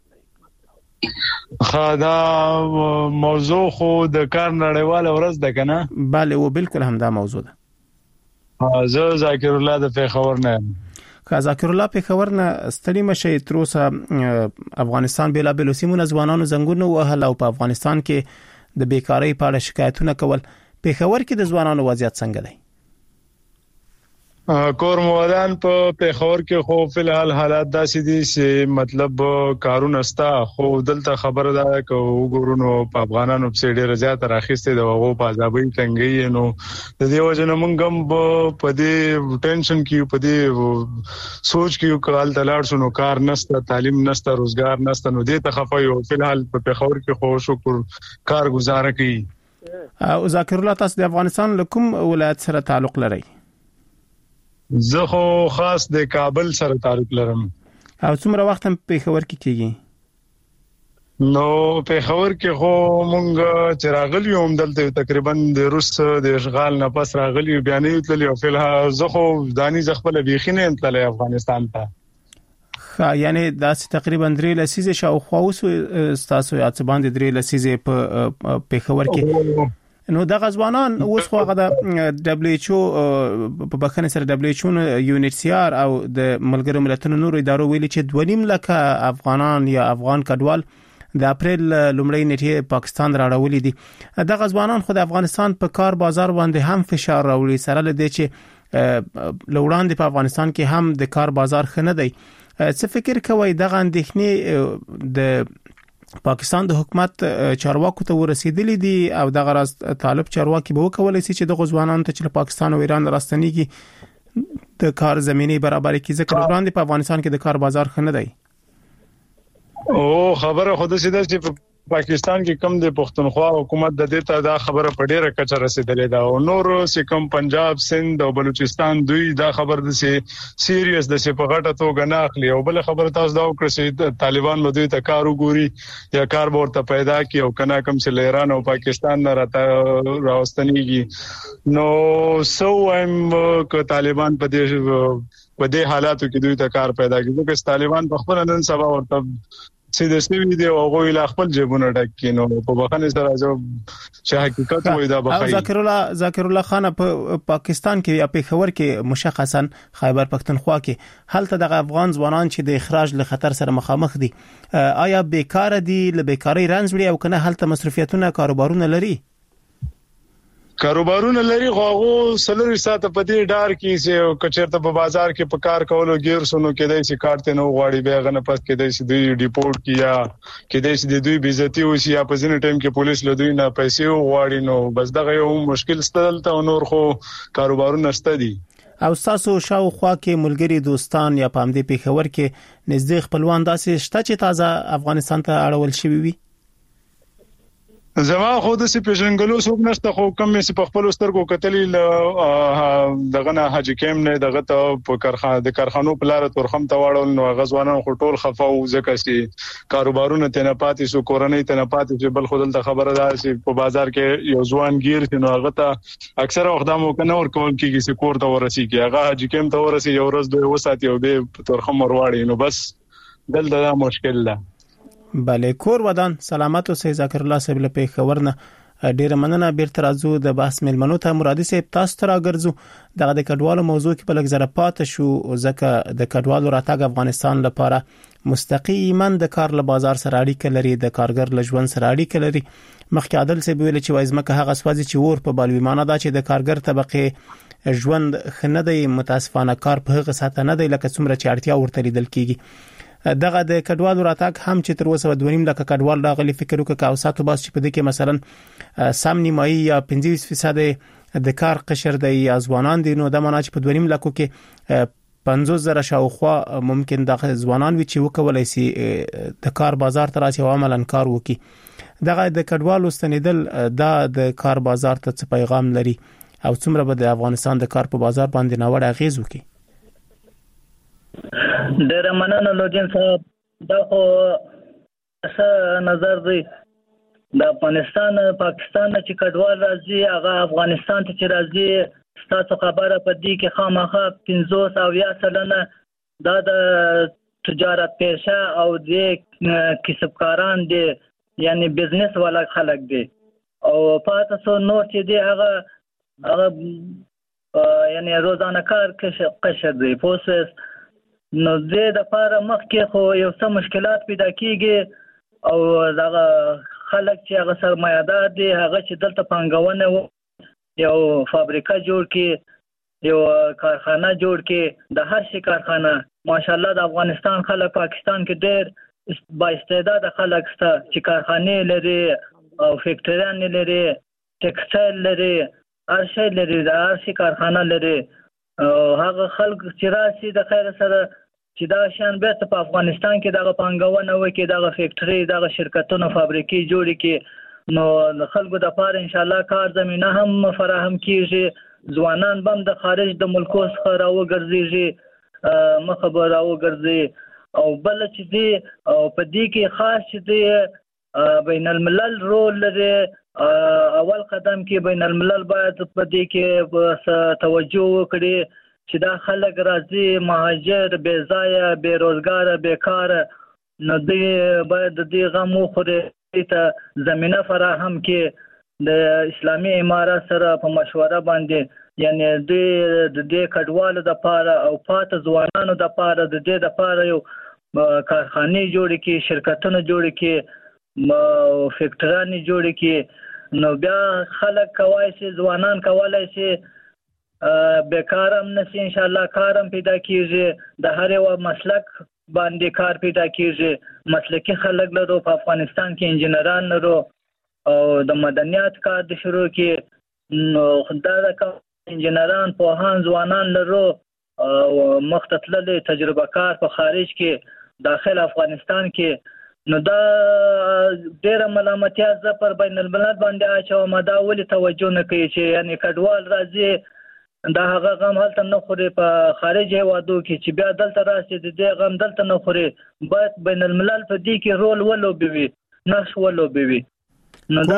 دا موضوع خو د کار نړیواله ورځ ده کنه bale و بالکل همدا موضوع ده زه ذاکر الله د پیښور نه ذاکر الله پیښور نه ستړي مشي تر اوسه افغانستان بلا بلوسیمونه ځوانانو زنګونه وهل او په افغانستان کې د بیکاری په اړه شکایتونه کول پیښور کې د ځوانانو وضعیت څنګه دی کور موادان په پیښور کې خو فلحال حالات داسې دي چې مطلب کارونه ستا خو دلته خبره ده چې وګورونو په افغانانو په ډېر زیات راخسته د وغو په ځابې څنګه نو د دې وجه نه مونږ هم په دې ټینشن کې په دې سوچ کې کال تلاړ شنو کار نسته تعلیم نسته روزګار نسته نو دې تخفیو فلحال په پیښور کې خو شکر کار گزاره کوي او ذاکر الله تاسو د افغانستان کوم ولایت سره تعلق لرئ زه خو خاص د کابل سره تعلق لرم او څومره وخت په پیښور کې کیږي نو پیښور کې خو مونږ چې راغلی یو دلته تقریبا د روس د اشغال نه پس راغلی بیانې تللی او فلحال زه خو دانی زغبل بیخینه تللی افغانستان ته یعنی داسې تقریبا 3 لسیزه شاوخوا اوس تاسو یاد باندې 3 لسیزه په پیښور کې نو د غزوانان اوس خو غدا دبليو ایچ او په بخنه سره دبليو ایچ او یونیسیار او د ملګرو ملتونو نور ادارو ویلي چې 2.5 لک افغانان یا افغان کډوال د اپریل لومړۍ نیټه پاکستان راړولې دي د غزوانان خو د افغانستان په کار بازار باندې هم فشار راوړي سره لدې چې لوړاندې په افغانستان کې هم د کار بازار خنه دی څه فکر کوي دغه اندېښنې د پاکستان د حکومت چارواکو ته ورسېدلې دي او دغه راز طالب چارواکي به وکولای شي چې د غزوانانو ته چې پاکستان او ایران راستنیږي د کار زميني برابرۍ کې ځکه وړاندې په افغانستان کې د کار بازار خنه دی او خبره خود سي ده چې پاکستان کې کم د پښتونخوا حکومت د دې ته دا خبره په ډیره کچه رسیدلې ده او نور سکم پنجاب سند او بلوچستان دوی دا خبر د سي سیریس د سي په غټه توګه نه اخلي او بل خبره تاسو دا وکړئ چې طالبان له دوی ته کار وګوري یا کار ورته پیدا کی او کنا کم چې ایران او پاکستان نه راوستنیږي نو سو ایم ک طالبان په دې حالاتو کې دوی ته کار پیدا کیږي چې طالبان په خپل نن سبا ورته سیده سوي دی او غوي لا خپل جيبونه ډکینو په بخنه سره جو چې حقیقت وای دا بخای ذاکر الله خان په پاکستان کې یا پیښور کې مشخصا خیبر پختونخوا کې هلته د افغان ځوانان چې د اخراج له خطر سره مخامخ دي آیا بیکار دي له بیکاری رنځ وړي او کنه هلته مصرفیتونه کاروبارونه لري کاروبارونه لري غوغو سلوري ساته په دې ډار کې چې کچرته په بازار کې په کار کولو غیر سونو کېدای شي کارته نو غواړي به غنه پس کېدای شي دوی ډیپورټ کیا کېدای شي دوی بیزتی وشي یا په ځینې ټیم کې پولیس له دوی نه پیسې وغواړي نو بس دغه یو مشکل ستل ته نور خو کاروبارونه شته دي او تاسو شاوخوا کې ملګری دوستان یا پام دې پیښور کې نږدې خپلوان داسې شته چې تازه افغانستان ته اړول شوی وي زما خو د سي پیژنګلو څوک نشته خو کم مې په خپل سترګو کتلې دغه نه حج کېم نه دغه ته په کارخانه د کارخانو په لار تورخم ته واړول نو غزوانان خو ټول خفاو ځکه چې کاروبارونه ته نه پاتې شو کورنۍ ته نه پاتې شو بل خودل ته خبره ده چې په بازار کې یو ځوان گیر نو هغه ته اکثره وخت مو کنه ور کول کېږي چې کور ته ورسیږي هغه حج کېم ته ورسیږي یو ورځ دوی وساتي او به تورخم ورواړي نو بس دلته دا مشکل ده بله کور ودان سلامت اوسئ ذاکر الله صاحب له پیښور نه ډیره مننه بیرته راځو د بحث ملمنو ته مرادي صاحب تاسو ته راګرځو دغه د کډوالو موضوع کې په لږ زره پات شو ځکه د کډوالو راتګ افغانستان لپاره مستقیما د کار له بازار سره اړیکه لري، د کارګر له ژوند سره اړیکه لري. مخکې عادل څه ویل چې وایزمکه هغه سوازي چې ور په بالویمانه دا چې د کارګر طبقه ژوند خنه دی، متاسفانه کار په هغه ساته نه دی لکه څومره چې اړتیا ورته لیدل کیږي. دغه د کډوالو راتګ هم چې تر اوسه 2.5 لک کډوال راغلي، فکر وکړه او ساتو باس چې په دې کې مثلا سم نیمایي یا 50% د کار قشر دی یا ځوانان دي، نو د معنا چې په 2.5 لکو کې 50,000 شاوخوا ممکن د ځوانان وي چې وکولای شي د کار بازار ته راشي او عملاً کار وکړي. دغه د کډوالو ستنیدل د کار بازار ته څه پیغام لري او څومره به د افغانستان د کار په بازار باندې ناوړه اغیز وکړي؟ ډېر مننه لودین صاحب. دا خو څه نظر دی د افغانستان پاکستان چې کډوال راځي هغه افغانستان ته چې راځي، ستاسو خبره په دې کې خامخا 50% دا د تجارت پیشه او د کسبکاران دي، یعنی بزنس والا خلک دي، او پاتې څو نور چې دي هغه یعنی روزانه کار قشر دی. پوسس نو دې د لپاره مخکې خو یو څه مشکلات پیدا کیږي، او دغه خلک چې هغه سرمایه‌دار دي هغه چې دلته پانګونه یو فابریکه جوړ کړي، یو کارخانه جوړ کړي، د هر شي کارخانه. ماشاءالله د افغانستان خلک پاکستان کې ډېر با استعداد خلک شته چې کارخانه لري او فیکټریان لري، ټیکسټایل لري، هر شی لري، د هر شي کارخانه لري. هغه خلک چې راشي د خیر سره چې دا شان به په افغانستان کې دغه پانګونه وکړي، دغه فیکټری، دغه شرکتونه، فابریکې جوړ کړي، نو د خلکو د لپاره ان شاء الله کار زمينه هم فراهم کیږي. ځوانان بم د خارج د ملکو څخه راوګرځي، مخبر راوګرځي. او بل چې دی او په دې کې خاص چې دی بین الملل رول لري. اول قدم کې بین الملل باید په دې کې توجه وکړي چې دا خلک راځي مهاجر، بې ځایه، بې روزګار، بیکار، نو دوی باید د دې غم وخوري، ته زمينه فراهم کې د اسلامي امارات سره په مشوره باندې، یعنی د دې کډوالو د لپاره او پاتې ځوانانو د لپاره د دې د لپاره یو کارخانه جوړ کړي، شرکتونه جوړ کړي، فیکټریان جوړ کړي. نو بیا خلک کوي چې ځوانان کولای شي بیکارم نشي، ان شاء الله کارم پیدا کیږي، د هر یو مسلک باندې کار پیدا کیږي. مسلکی خلک لرو په افغانستان کې، انجینران لرو او د مدنیات کار د شروع کې، نو دا د انجینران پوهان ځوانان لرو او مختلف تجربه کار په خارج کې، داخل افغانستان کې. نو دا ډېر ملامتیا ز پر بین الملل باندې اچوم، دا ولې توجه نه کوي چې یعنی کډوال راځي دا هغه غم هلته نه خوري په خارج هیوادو کې چې بیا دلته راشي د دې غم دلته نه خوري. باید بین الملل په دې کې رول ولوبوي، نقش ولوبوي. نو دا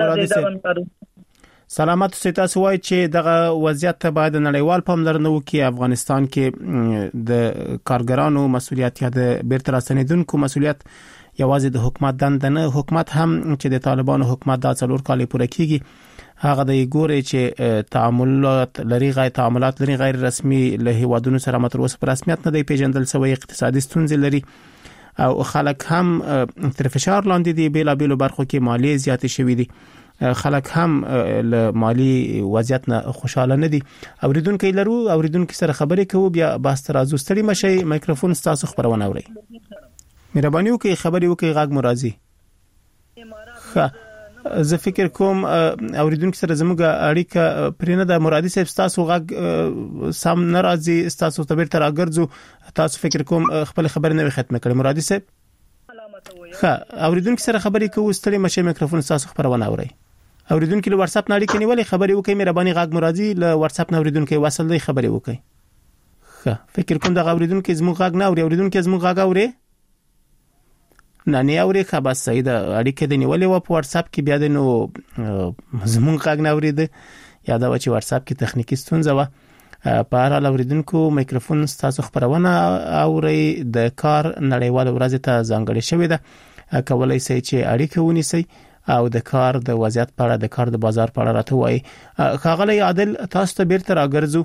سلامت سي تاسو وایي چې دغه وضعیت ته باید نړیوال پاملرنه وکړي. افغانستان کې د کارګرانو مسولیت یا د بیرته راستنیدونکو مسولیت یوازې د حکومت دنده نه، حکومت هم چې د طالبانو حکومت دا 4 کال پوره کیږي هغه د ګوري چې تعاملات لري غیر رسمي له هیوادونو سره متروس پر رسمیت نه دی پیژندل شوی، اقتصادي ستونزې لري او خلک هم تر فشار لاندې دي، بیلابیلو برخو کې مالیه زیاتې شوې دي، خلک هم له مالی وضعیت نه خوشاله نه دي. اوریدونکو سره خبرې کوو، بیا بحث ترازو ستړي مشي. مایکروفون ستاسو خبرونه اوري، مهرباني وکړئ خبرې وکړئ، غږ مو راځي. زه فکر کوم اوریدونکو سره زموږ اړیکه پرینه د مرادي صاحب تاسو غږ سم ناراضي، تاسو ته بیرته راګرځو. تاسو فکر کوم خپل خبرې نه ختمه کړئ مرادي صاحب. اوریدونکو سره خبرې کوو، ستړي مشي. مایکروفون تاسو خبرونه اوري. اوریدونکو له واتس اپ نه اړیکه نیولې خبرې وکړئ، مهرباني غږ مرادي له واتس اپ نه اوریدونکو وصل دی خبرې وکړئ. فکر کوم د اوریدونکو زموږ غږ نه اوري، اوریدونکو زموږ غږ اوري نه اوري. خبر صحیح ده، اړیکه دی نیولې و په واتس اپ کې، بیا د نو زموږ غږ نه اوري ده، یا دا چې واتس اپ کې تخنیکی ستونزه و. په هر حال اوریدونکو مایکروفون تاسو خبرونه اوري. د کار نړیوال ورځ ته ځانګړې شوې ده، کولای شي چې اړیکه ونیسي او د کار د وضعیت په اړه، د کار د بازار په اړه راته وایي. ښاغلی عادل تاسو ته بیرته راګرځو.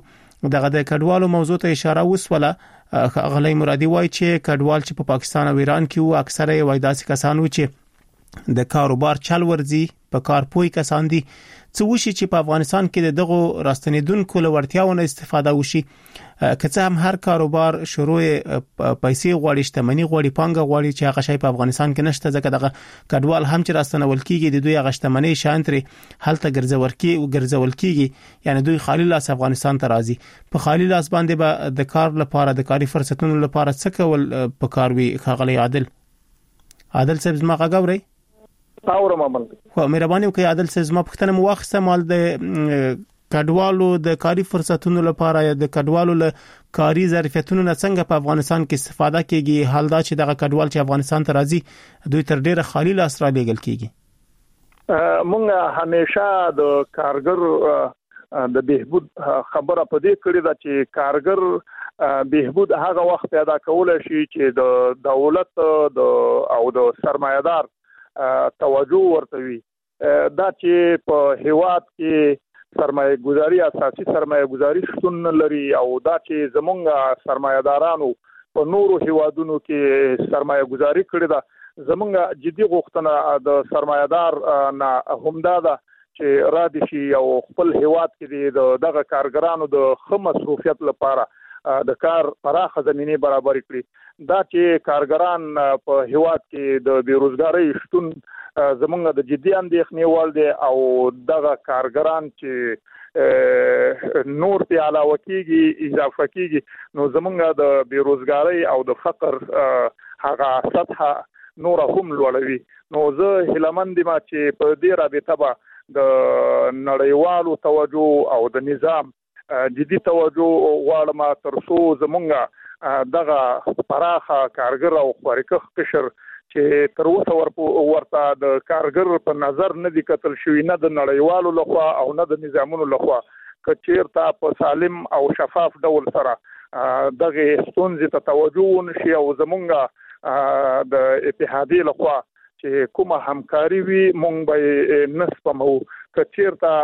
دغه د کډوالو موضوع ته اشاره وسوله غلي مرادي وایي چې کډوال چې په پاکستان او ایران کې وو اکثره یې وای داسې کسان و چې د کاروبار چل ورزي په کار پوي کسان دي څه وشي چې په افغانستان کې دغه راستنیدونکو لورتیاونه استفاده وشي که څه هم هر کاروبار شروع پیسې غواړي شتمنۍ غواړي پانګه غواړي چې هغه شی په افغانستان کې نشته ځکه دغه کډوال هم چې راستنول کیږي د دوی هغه شتمنۍ شانتري هلته ګرځول کیږي یعنی دوی خالي لاس افغانستان ته راځي په خالي لاس باندې به د کار لپاره د کاري فرصتونو لپاره څه کول په کار وي خغلی عادل صاحب زما غاوري تاورم عمل خو مهرباني وکړئ عادل صاحب زما پښتنه مواخصه مال د کډوالو د کاري فرصتونو لپاره یا د کډوالو له کاري ظرفیتونو نه څنګه په افغانستان کې استفاده کیږي حال دا چې دغه کډوال چې افغانستان ته راځي دوی تر ډیره خالي لاس را لېږل کیږي مونږ همیشه د کارګر د بهبود خبره په دې کړې ده چې کارګر بهبود هغه وخت پیدا کول شي چې د دولت او د سرمایه‌دار توجه ورته وي دا چې په هیواد کې سرمایه گذاری اساسي سرمایه گذاری شتون لري او دا چې زمونږ سرمایه‌دارانو په نورو هیوادونو کې سرمایه گذاری کړې ده زمونږ جدي غوښتنه د سرمایه‌دار نه همدا ده چې را دي شي او خپل هیواد کې دغه کارګرانو د ښه مصروفیت لپاره د کار پراخه زمينه برابر کړي دا چې کارګران په هیواد کې د بیروزګاری شتون زمونږ د جدي اندېښنې وړ دي او دغه کارګران چې نور په علاوه کېږي اضافه کېږي نو زمونږ د بیروزګاری او د فقر هغه سطح نور هم لوړوي نو زه هیلمند یم چې په دې رابطه به د نړیوالو توجه او د نظام جدي توجه غواړم ترڅو زمونږ دغه پراخه کارګر او خوريکخ قشر چې تر اوسه ورته د کارګر په نظر نه دي کتل شوی نه د نړیوالو لخوا او نه د نظامونو لخوا کچیرته په سالم او شفاف ډول سره دغه ستونزې ته توجه ونشي او زمونږ د اتحادیې لخوا چې کومه همکاري وي مونږ به نسپمو کچیرته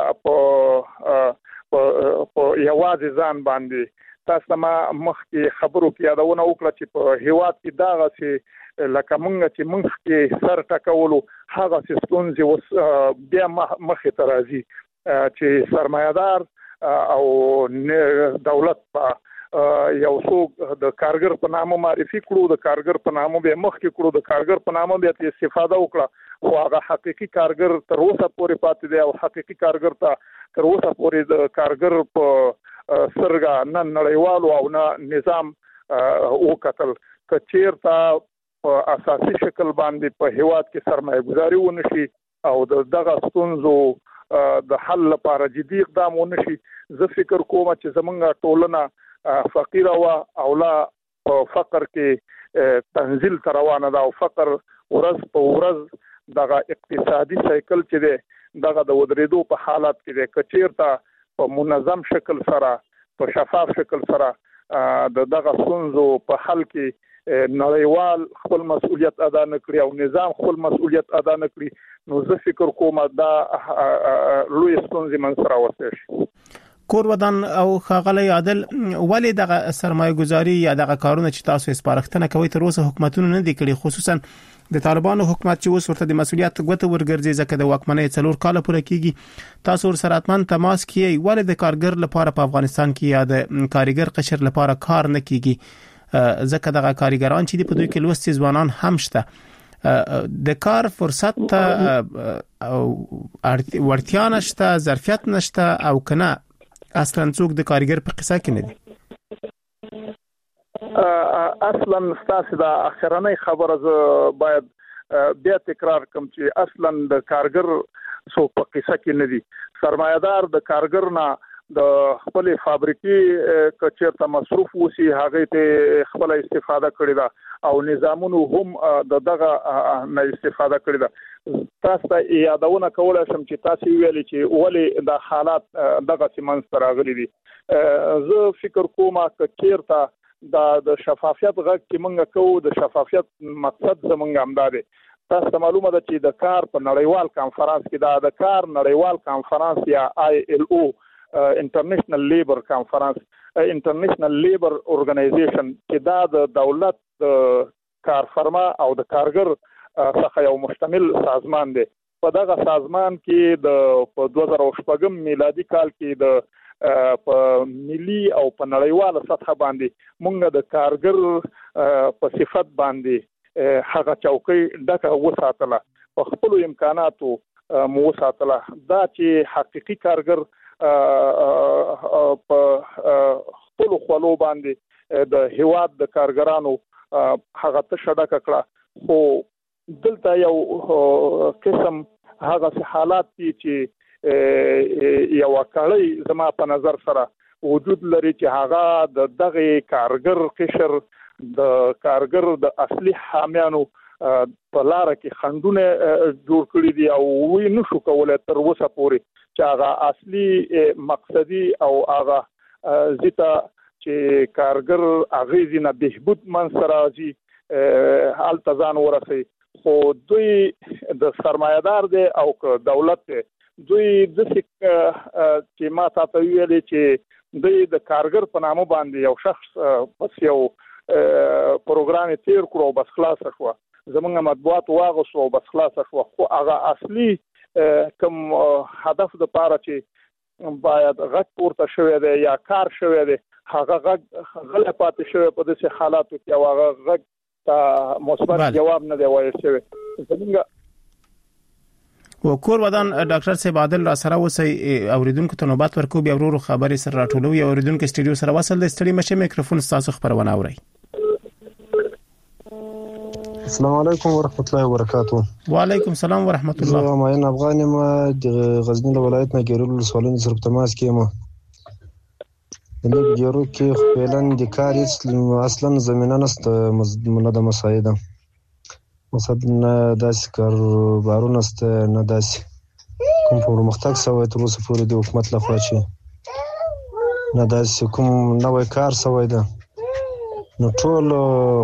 په یوازې ځان باندې تاسو ما مخکې خبرو کې یادونه وکړه چې په هیواد کې داغه چې لکه مونږ چې مونږ کې سر ټکولو هغه ستونزې بیا مخې ته راځي چې سرمایه‌دار او دولت په یو څوک د کارګر په نامه معرفي کړو د کارګر په نامه به مخکې کړو د کارګر په نامه به استفاده وکړه خو هغه حقيقي کارګر تر اوسه پورې پاتې دی او حقيقي کارګر ته تر اوسه پورې د کارګر په سرګه نه نړیوالو او نه نظام وکتل کچیرته په اساسي شکل باندې په هیواد کې سرمایه گذاري ونشي او دغه ستونزو د حل لپاره جدي اقدام ونشي زه فکر کوم چې زمونږ ټولنه فقیره او لا په فقر کې تنزل تر روانه ده او فقر ورځ په ورځ دغه اقتصادي سایکل چې دی دغه د ودرېدو په حالت کې دی کچیرته په منظم شکل سره په شفاف شکل سره دغه ستونزو په حل کې نړیوال خپل مسؤلیت ادا نکړي او نظام خپل مسؤلیت ادا نکړي نو زه فکر کوم دا لوی ستونزې منځ راوستل شي کور ودان او خغلی عادل ولې دغه سرمایه گذاری یا دغه کارونه چې تاسو سپارښتنه کوي تر اوسه حکومتونو نه دی کړی خصوصا د طالبانو حکومت چې اوس ورته د مسؤلیت ګوته ورګرځي ځکه د واکمنۍ 4 کال پوره کیږي تاسو سره اتمن تماس کیي ولې د کارګر لپاره په افغانستان کې یا د کارګر قشر لپاره کار نه کیږي ځکه دغه کارګران چې په دوی کې لوستي ځوانان هم شته د کار فرصت ته ورتیا نشته ظرفیت نشته او کنه اصلا څوک د کارګر په قصه کې نه دي اصلا ستاسو د اخرنۍ خبره ز باید بیا تکرار کوم چې اصلا د کارګر څوک په قصه کې نه دي سرمایه‌دار د کارګر نه د خپل فابریکې کچېرته مصروف وسی هغه ته خپل استفاده کړی دا او نظامونو هم دغه نه استفاده کړی دا تاسو ته یادونه کولای شم چې تاسو ویلي چې ولې د حالات دغه سیمنس راغلي دي زه فکر کوم کچېرته د شفافیت غږ چې موږ کوو د شفافیت مقصد زمونږ همداري تاسو معلومه ده چې د کار په نړیوال کانفرنس کې د کار نړیوال کانفرنس یا ILO انټرنیشنل لیبر کانفرنس انټرنیشنل لیبر اورګنایزیشن چې دا د دولت کارفرما او د کارګر څخه یو مشتمل سازمان دی. په دغه سازمان کې د 2014 میلادي کال کې د په ملي او په نړیواله سطح باندې موږ د کارګر په صفت باندې هغه چوکۍ ډکه وساتله، په خپل امکاناتو مو وساتله. دا چې حقيقي کارګر په خپل خپلو باندې د هیواد د کارګرانو هغه ته شډکه کړه. خو دلته یو قسم هغه حالات دي چې یو کړی زما په نظر سره وجود لري چې هغه د دغه کارګر قشر د کارګر د اصلي حامیانو په لار کې خندونه جوړ کړی دي او وی نشو کولای تر اوسه پورې چې هغه اصلي مقصدی او هغه زیته چې کارګر اغیزې نه بهبود منځ راځي التزام ورسي. خو دوی د سرمایدار دی او دولت دی، دوی د چې ما تاسو ویلي چې دوی د کارګر په نامه باندې یو شخص پس یو پروګرام تیر کړو بس خلاص شو، زمونږ مطبوعات واغوسو بس خلاص شو. خو هغه اصلي کوم هدف د پاره چې باید غږ پورته شوی دی یا کار شوی دی هغه غږ غلط پاتې شوی په داسې حالاتو کې او هغه غږ ته مثبت جواب نه دی وایي شوی. وکور ودان ډاکټر صاحب عادل را سره وسی اوریدونکو ته نوبت ورکو بیا ورو خبرې سره راټولو. یا اوریدونکو استډیو سره وصل د استډیو مشه میکروفون تاسو خبرونه اوري. السلام علیکم ورحمت الله وبرکاته. وعلیکم السلام ورحمت الله. زه ماین افغان ما د غزنی ولایت نه ګیرول سوالین سره تماس کیم. د ګیرو کې خپلن د کار اصلا زمينه نست منظم مساعده مثلا داس کاروبارونه است نه داس کوم پرمختګ سوی تر اوسه پورې د حکومت لخوا چې نه داس کوم نوې کار سوی ده. نو ټول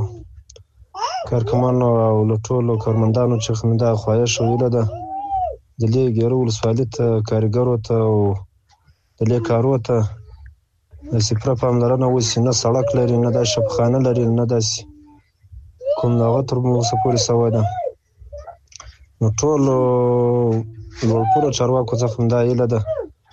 کارکمانو او ټول کارمندانو چې خنده خواهش ویله ده د لې ګیرو ولسوالیت کارګرو ته او د لې کارو ته سپره پاملرنه وسی نه سړک لري نه د شپخانه لري نه داسي کوم هغه تر اوسه پورې سوی ده. نو ټول لوړپوړو چارواکو څخه دا ایله ده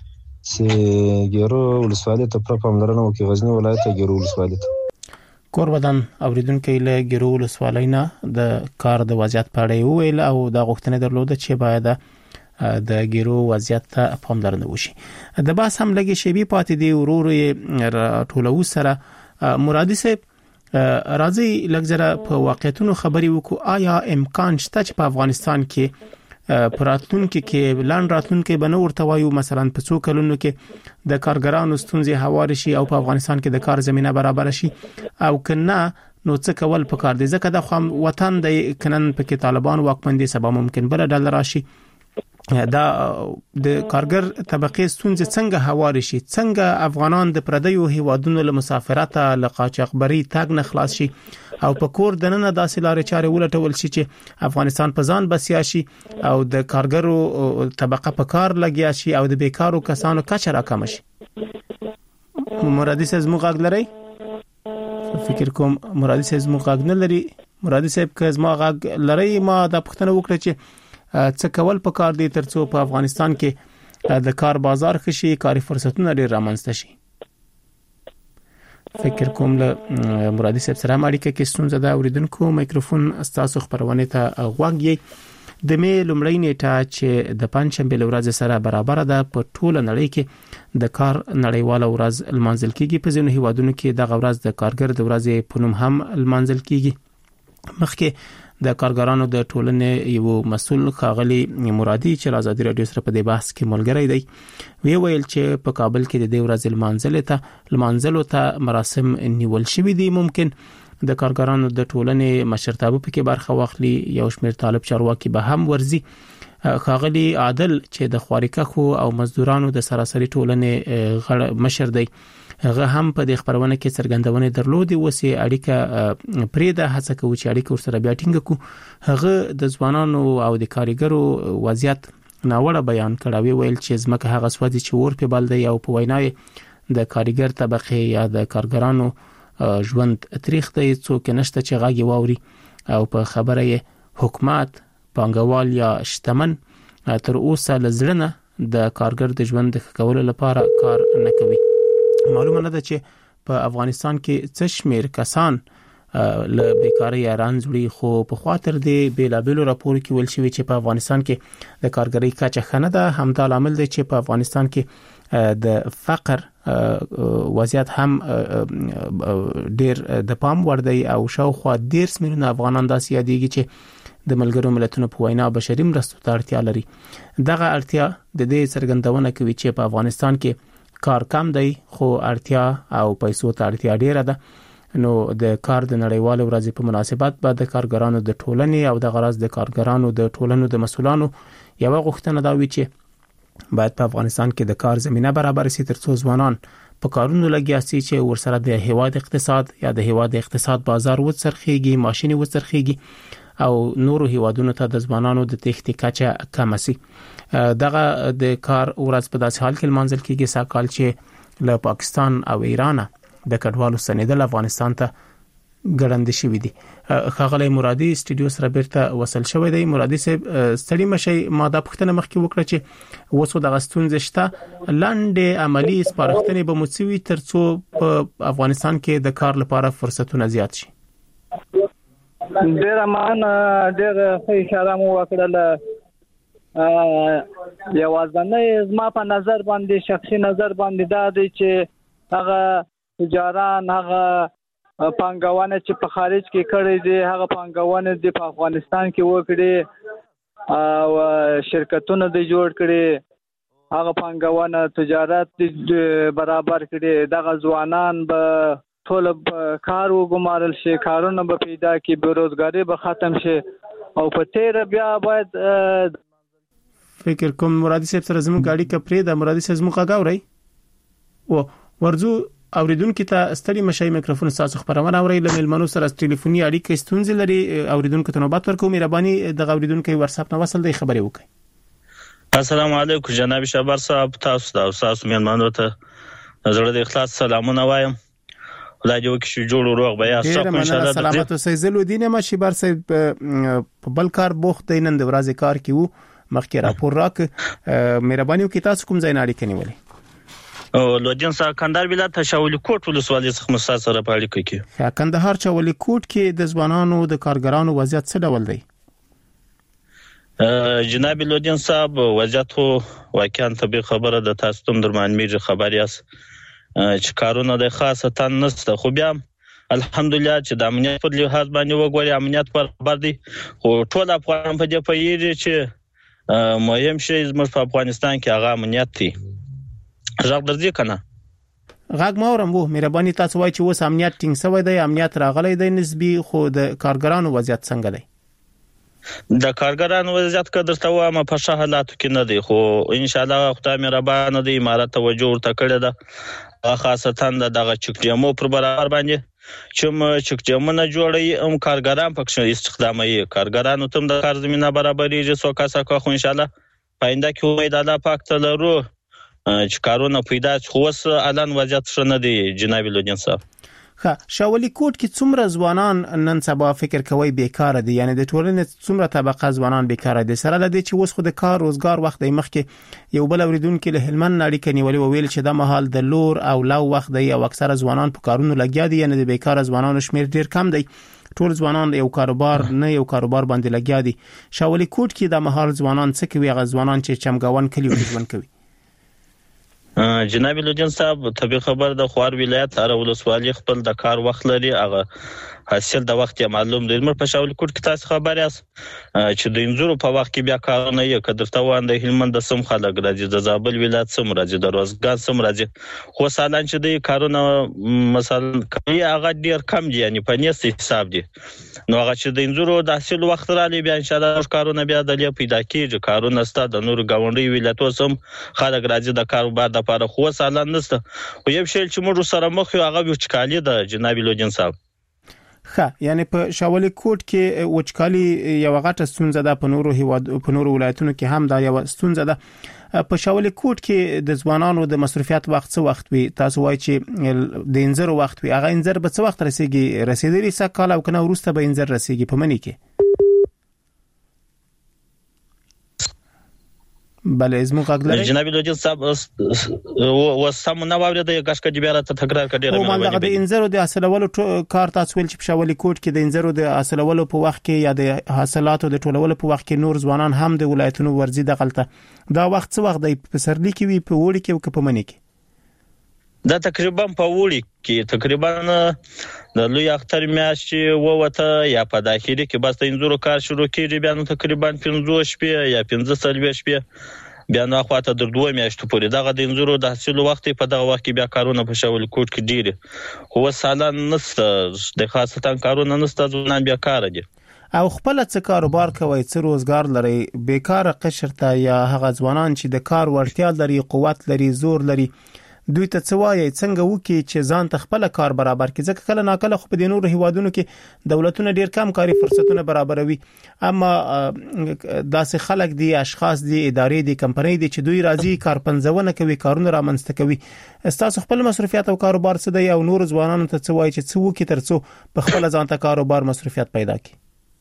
چې ګیرو ولسوالیت ته پاملرنه وکړي. غزنی ولایت ته ګیرو ولسوالیت کور ودان اوریدونکو له ګیرو ولسوالینا د کار د وضعیت په اړه ویل او د غوښتنې درلوده چې باید د ګیرو وضعیت ته پاملرنه وشي. د باس هم لګي شی بي پاتې دی ورور ټولو سره مرادي صاحب راځي لګزره په واقعیتونو خبري وکړو. آیا امکان شته چې په افغانستان کې پراتونکو کې لاند راتونکو بنو ورته وایو مثلا په څو کلونو کې د کارګرانو ستونزې هوار شي او په افغانستان کې د کار زمينه برابر شي او کنه نو څه کول پکار دي ځکه د خام وطن د کنن په کې طالبان واکمندي سبا ممکن بل ډول راشي. دا د کارګر طبقه ستونزې څنګه هوار شي، څنګه افغانان د پردیو هیوادونو له مسافرت له قاچاقبري تاګ نه خلاص شي او په کور دننه داسې لارې چارې ولټول شي چې افغانستان په ځان بسیا شي او د کارګرو طبقه په کار لګیا شي او د بیکارو کسانو کچه راکم شي. مرادي صاحب مغاګ لري فکر کوم مرادي صاحب مغاګ نه لري. مرادي صاحب که زما غاګ لري ما د پښتنه وکړه چې څه کول پکار دي ترڅو په افغانستان کې د کار بازار خشي کاري فرصتونه ډېر رامنځته شي. فکر کوم له مرادي صاحب سره اړیکه کې ستونزه ده. اوریدونکو میکروفون تاسو خبرونه ته غوږی د می لومړی نیټه چې د پنځشنبه ورځ سره برابر ده په ټوله نړۍ کې د کار نړیواله ورځ المنزل کېږي. په ځینو هیوادونو کې د ورځ د کارګر د ورځې په نوم هم المنزل کېږي. مخکې د کارګرانو د ټولنې یو مسؤل خاغلی مرادي چې آزادي رادیو سره په دې بحث کې ملګری دی ویل چې په کابل کې د دې ورځ المنزل ته مراسم نیول شوې دي. ممکن د کارګرانو د ټولنې مشرتابه پکې برخه واخلي. یو شمېر طالب چارواکي به هم ورزي. خاغلی عادل چې د خواریکخو او مزدورانو د سراسري ټولنې مشر دی هغه هم په دې خبرونه کې څرګندونه درلودي. وسی اړیکه پریده هڅه کوي چې اړیکه ورسره بیا ټینګ کو. هغه د ځوانانو او د کارګرو وضعیت ناوړه بیان کړی ویل چې زمکه هغه سوځي چې ور په بل دی او په وینای د کارګر طبقه یا د کارګرانو ژوند تاریخ دی څوک نشته چې غاږي واوري او په خبره حکومت پانګوال یا شتمن تر اوسه لزړنه د کارګر د ژوند د کولو لپاره کار نه کوي. معلومه نه ده چې په افغانستان کې څه شمیر کسان له بیکاری ایران جوړي خو په خاطر دی بیلابلو راپور کې ول شوی چې په افغانستان کې د کارګرۍ کچه خنه ده. همدا عامل دی چې په افغانستان کې د فقر وضعیت هم ډیر د پام وړ دی او شاوخوا 10 میلیونه افغانان داسې یادېږي چې د ملګرو ملتونو په وینا بشري مرستو ته اړتیا لري. دغه اړتیا د دې څرګندونه کوي چې په افغانستان کې کار کم دی خو اړتیا او پیسو ته اړتیا ډیره ده. نو د کار د نړیوال ورځې په مناسبت بعد د کارګرانو د ټولنې او د غرض د کارګرانو د ټولنو د مسولانو یو غوښتنه دا وی چې باید په افغانستان کې د کار زمينه برابر شي ترڅو ځوانان په کارونو لګیا شي چې ورسره د هیواد اقتصاد یا د هیواد اقتصاد بازار وڅرخيږي ماشيني وڅرخيږي او نورو هیوادونو ته د ځوانانو د تختی کچه کم شي. دغه د کار ورځ په داسې حال کې منځل کېږي ساکال چې له پاکستان او ایران د کډوالو سندل افغانستان ته ګړندې شوې دي. خغلی مرادي استودیو سره بیرته وصل شوی دی. مرادي صاحب ستړي مشي ما د پښتنه مخکې وکړه چې وسو د غستون زشته لاندې عملی سپارښتنې به موثوي ترڅو په افغانستان کې د کار لپاره فرصتونه زیات شي. ډیر مان ډیر اشاره مو وکړه. یوازنه زما په نظر باندې شخصي نظر باندې دا دی چې هغه تجاران هغه پانګوانه چې په خارج کې کړی دي هغه پانګوانه د په افغانستان کې وکړي او شرکتونه د جوړ کړي هغه پانګوانه تجارت برابر کړي. دغه ځوانان به ټول کار وګمارل شي کارونه به پیدا کی بیروزګاری به ختم شي او په تیر بیا باید فکر کوم مرادي صاحب سره زموږ غاړي کپري د مرادي صاحب زموږ غاوري او ورزو اوریدونکو ته ستړي مشای میکروفون تاسو خبرونه اوري له ملمنو سره ټلیفوني اړیکه ستونزې لري. اوریدونکو ته نوبت ورکوم. مهرباني د اوریدونکو واتس اپ نو وصل دی خبري وکړئ. السلام علیکم جناب شابر صاحب تاسو د تاسو ملمنو ته زړه د اخلاص سلامونه وایم. خدای دې وکړي جوړ روغ بیا تاسو ان شاء الله سلامت اوسئ. زلو دینه ما شابر صاحب په بل کار بوخت نن د ورځې کار کیو مخکې راپور راک. مهرباني وکړئ تاسو کوم ځای نه اړیکه نیولې او لودین سره کندهار ولایت شاولی کوټ ولسوالۍ څخه مستر سره په اړیکه کې. کندهار شاولی کوټ کې د ځوانانو د کارګرانو وضعیت څه ډول دی؟ جناب لودین صاحب وضعیت واقعا طبي خبره د تاسو تم درمان میږي خبر یاس چې کارونه د خاصه نسته خو بیا الحمدلله چې د امنیت په لحاظ باندې وګوري امنیت پر بر دي خو ټول افغان په دې پیږي چې مهم شی زموږ په افغانستان کې هغه امنیت دی. غږ درځي کنه غږ مورم وو. مهرباني تاسو وایي چې اوس امنیت ټینګ شوی دی امنیت راغلی دی نسبی خو د کارګرانو وضعیت څنګه دی؟ د کارګرانو وضعیت قدر ته وامه په ښه حالاتو کې نه دی خو ان شاء الله خدای مهربان دی امارات توجه ورته کړی ده خاصتا دغه چکجمو پر برابر باندې چې چکجمونه جوړي کارګران پکې استخدامي کارګرانو تم د کار زمينه برابرېږي سو کاسه خو ان شاء الله پاینده کې امید الله پاک ته لرو چې کارونه پیدا شي. اوس الان وضعیت شنه دی جناب لودین صاحب. شاولی کوټ کې څومره ځوانان نن سبا فکر کوي بیکاره دي یعنی د ټولنې څومره طبقه ځوانان بیکاره دي سره لدی چې اوس خو د کار روزګار وخت دی مخکې یو بل اوریدونکو له هلمند اړیکه نیولې ویل چې د محل د لور او لو وخت دی او اکثره ځوانان په کارونو لګیا دي یعنی د بیکاره ځوانانو شمیر ډیر کم دی ټول ځوانان یو کاروبار نه یو کاروبار باندې لګیا دي. شاولی کوټ کې د محل ځوانان څه کوي هغه ځوانان چې چمګاون کلیو کې ژوند کوي؟ جناب لودین صاحب طبي خبر د خوار ولایت هر ولسوالۍ خپل د کار وخت لري هغه حاصل د وخت معلوم دی. مر په شاول کوټ کې تاسو خبر یاست چې د انځورو په وخت کې بیا کارونه یې قدرته وانه هلمند سم خلک راځي د زابل ولایت سم راځي د روزګان سم راځي خو سالان چې د کارونه مثلا کوي هغه ډیر کم دي یعنی په نیست حساب دي نو هغه چې د انځورو د حاصل وخت را لې بیا ان شاء الله کارونه بیا د لې پیدا کیږي کارونه ست د نور گاونډي ولایتو سم خلک راځي د کاروبار د لپاره خو سالان نسته خو یو شی چې موږ سره مخ یو هغه وچکالي د جناب لودین صاحب. یعنی په شاولي کوټ کې وچکالي یو غټه ستونزه ده، په نورو ولایتونو کې هم دا یو ستونزه ده. په شاولي کوټ کې د ځوانانو د مصرفیات وخت څه وخت وي؟ تاسو وایي چې د انځر وخت وي، هغه انځر به څه وخت رسیدلی سکه او کنه ورسته به انځر رسیږي په منی کې؟ بله زموږ غږ جناب لوجین صاحب وسم نو اورید غاښ کډی بیا ته تکرار کړي راغلی. د انځرو د حاصلولو کار تاسو ول چې په شاولي کوټ کې د انځرو د حاصلولو په وخت کې یا د حاصلاتو د ټولولو په وخت کې نور ځوانان هم د ولایتونو ورزي دغلته دا وخت څه وخت دی؟ په سرلی کې وي، په وړي کې او په منی کې؟ دا تقریبا په وړي کې تقریبا د لوی اختر میاشتې ووته یا په داخلي کې بس د انځورو کار شروع کیږي، بیا نو تقریبا 15 شپې یا 15 شپې بیا نو خواته در 2 میاشتې پورې دغه د انځورو د حاصل وخت په دغه وخت کې بیا کارونه په شاولي کوټ کې ډیره هو سالان نسته، د خاصتاً کارونه نسته، ځوانان بیا کار دي او خپل څه کاروبار کوي، څه روزګار لري، بیکاره قشر ته یا هغه ځوانان چې د کار وړتیا لري، قوت لري، زور لري، دوی ته څه وایي څنګه وکي چې ځان ته خپل کار برابر کړي؟ ځکه کله ناکله خو په دې نورو هیوادونو کې دولتونه ډیر کم کاري فرصتونه برابروي، اما داسې خلک دي، اشخاص دي، ادارې دي، کمپنۍ دي چې دوی راځي کارپنځونه کوي، کارونه رامنځته کوي. تاسو خپل مصرفیات او کاروبار څه دی او نور ځوانانو ته څه وایي چې څه وکي ترڅو په خپل ځان ته کاروبار مصرفیات پیدا کړي؟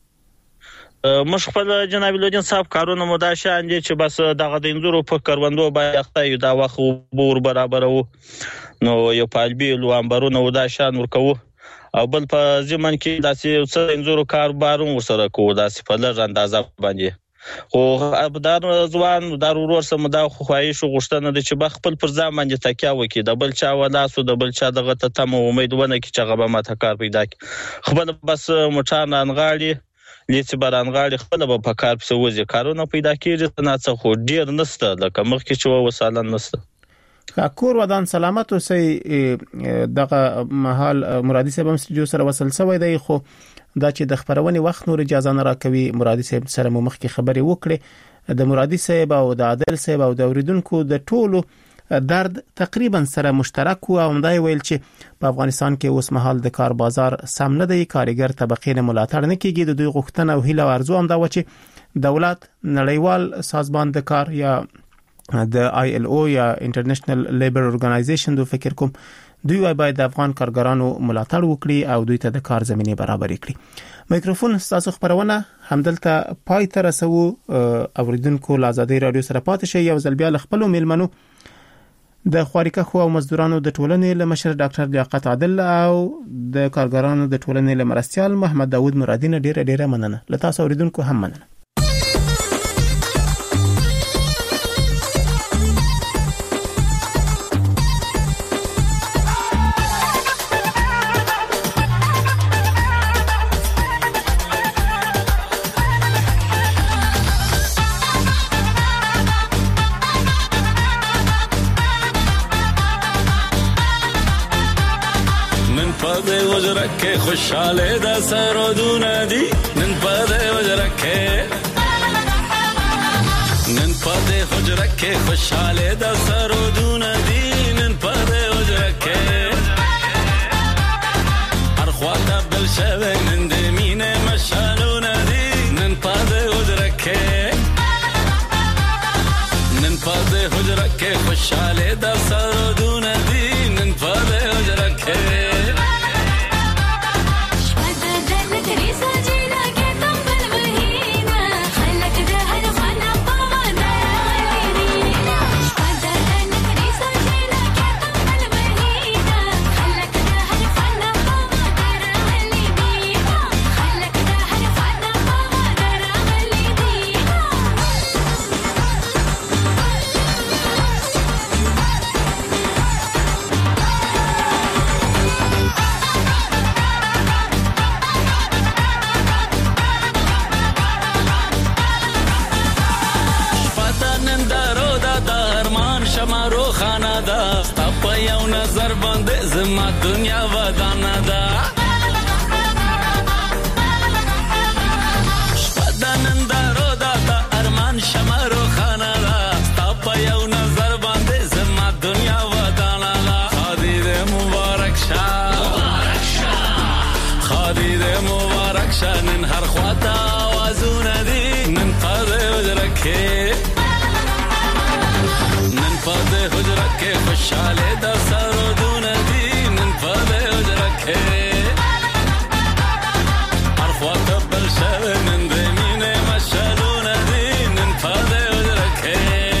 مش خپل جناب لوجین صاحب کارونه مداشان دي چې بس دغه د انځورو په کاروندو باندې یو دا وخت بور برابر وو نو یو پالبي لوامبرونه وداشان ورکو او بل په ځمن کې داسې څه انځورو کاروبارون ورسره کوو داسې په لږ اندازه باندې خو ابدار ځوان دار ورور سم دا خوایش غوښتنه د چې خپل پر ځان باندې تکیا وکي، د بل چا ولاسو د بل چا دغه ته تم امیدونه کی چې غبه ماته کار پیدا کی، خپل بس مټان انغاړي لیڅ برانغاړي خپل په کار په وځي کارونه پیدا کیږي، نه څه خو ډیر نسته لکه مخکې چې وسالن نسته. کور ودان سلامت اوسئ. دغه محل مرادي صاحب هم سټډیو سره وصل شوی دی، خو دا چې د خبرونې وخت نور اجازه نه راکوي. مرادي صاحب سره مو مخکې خبرې وکړې، د مرادي صاحب او د عادل صاحب او د اوریدونکو د ټولو درد تقریبا سره مشترک او همدای ویل چې په افغانستان کې اوس مهال د کار بازار سم نه دی، کارګر طبقې نه ملاتړ نه کیږي. د دوی غوښتنه او هیله او ارزو هم دا و چې دولت نړیوال سازمان د کار یا د ILO یا انټرنیشنل لیبر اورګنایزیشن د فکر کوم دوی باید د افغان کارګرانو ملاتړ وکړي او دوی ته د کار زمينه برابر کړي. میکروفون تاسو خبرونه همدلته پای ته رسو. اوریدونکو لازادي رادیو سره پاتې شي. یو ځل بیا خپل میلمنو د خواریکه خو او مزدورانو د ټولنې له مشر ډاکټر لیاقت عادل او د کارګرانو د ټولنې له مرستيال محمد داوود مرادي نه ډیره مننه. له تاسو اوریدونکو هم مننه. وجرکه خوشاله د سرودونه دي نن پدې وجرکه خوشاله د سرودونه دي نن پدې وجرکه هر خواته بل شوه نن د مینه مشالونه دي نن پدې وجرکه خوشاله د سرودونه دي نن پدې وجرکه زما دنیا ودانه ده شپدانن دارو دا ارمان شمارو خانه ده ستا په یو نظر باندې زما دنیا ودانه ده خادي دې مبارک شه خادي کې نن په دې حجره کې خوشاله د سرودونه دي نن په دې حجره کې ارخواته بل شوه نن دې مینه مشالونه دي نن په دې حجره کې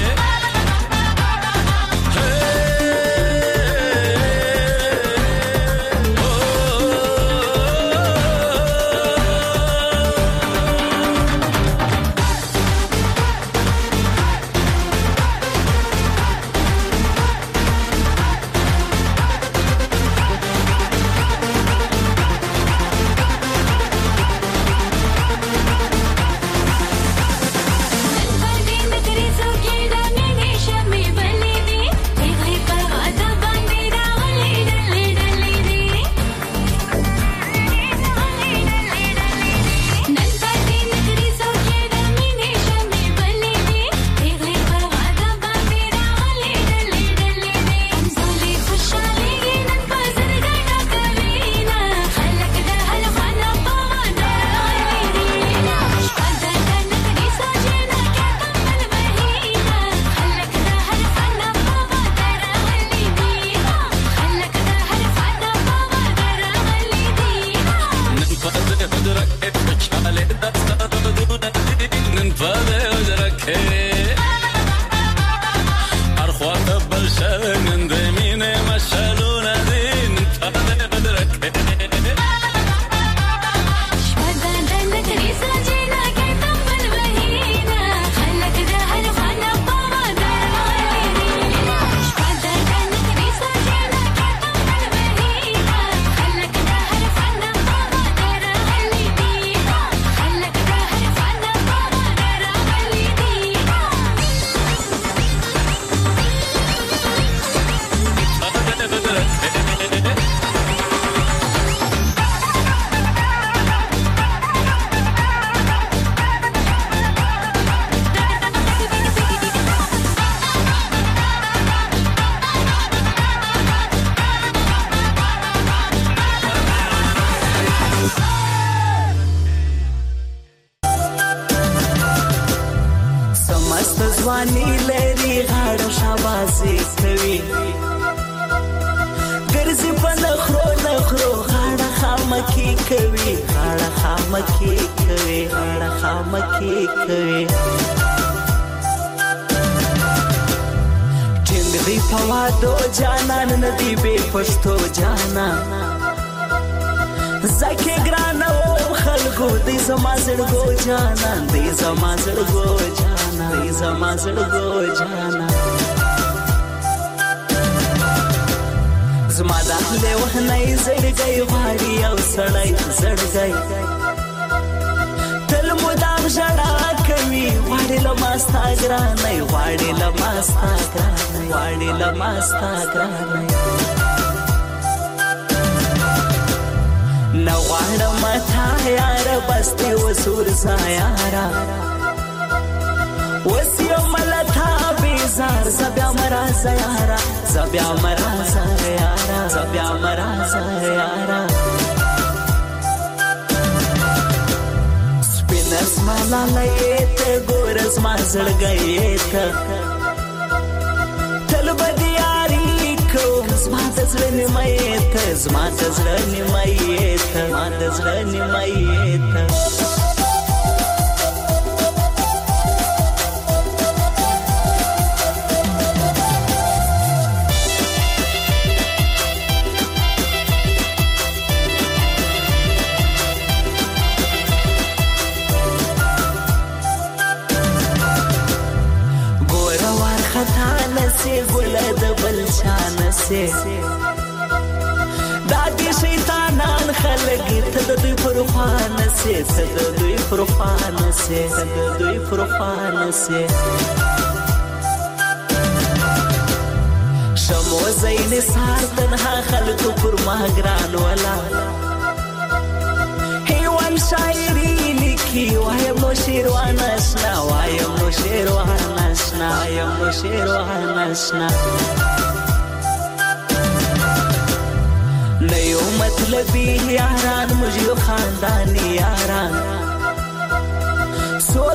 نیو مطلبی یاران مجھو خاندانی یاران سوز بمی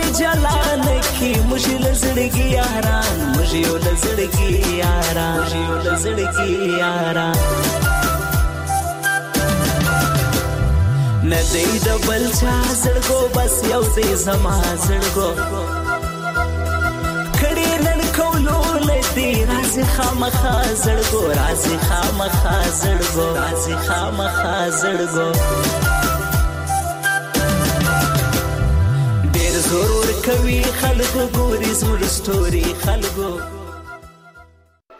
جلان کی مجھے لزڑگی یاران مجھے لزڑگی یاران مجھے لزڑگی یاران ندی دبل چا زړګو بس یو دې زما زړګو کړي نن کولو لدی راځي خامخا زړګو راځي خامخا زړګو راځي خامخا زړګو ډېر زور کوي خلکو ګوري زموږ ستوري خلکو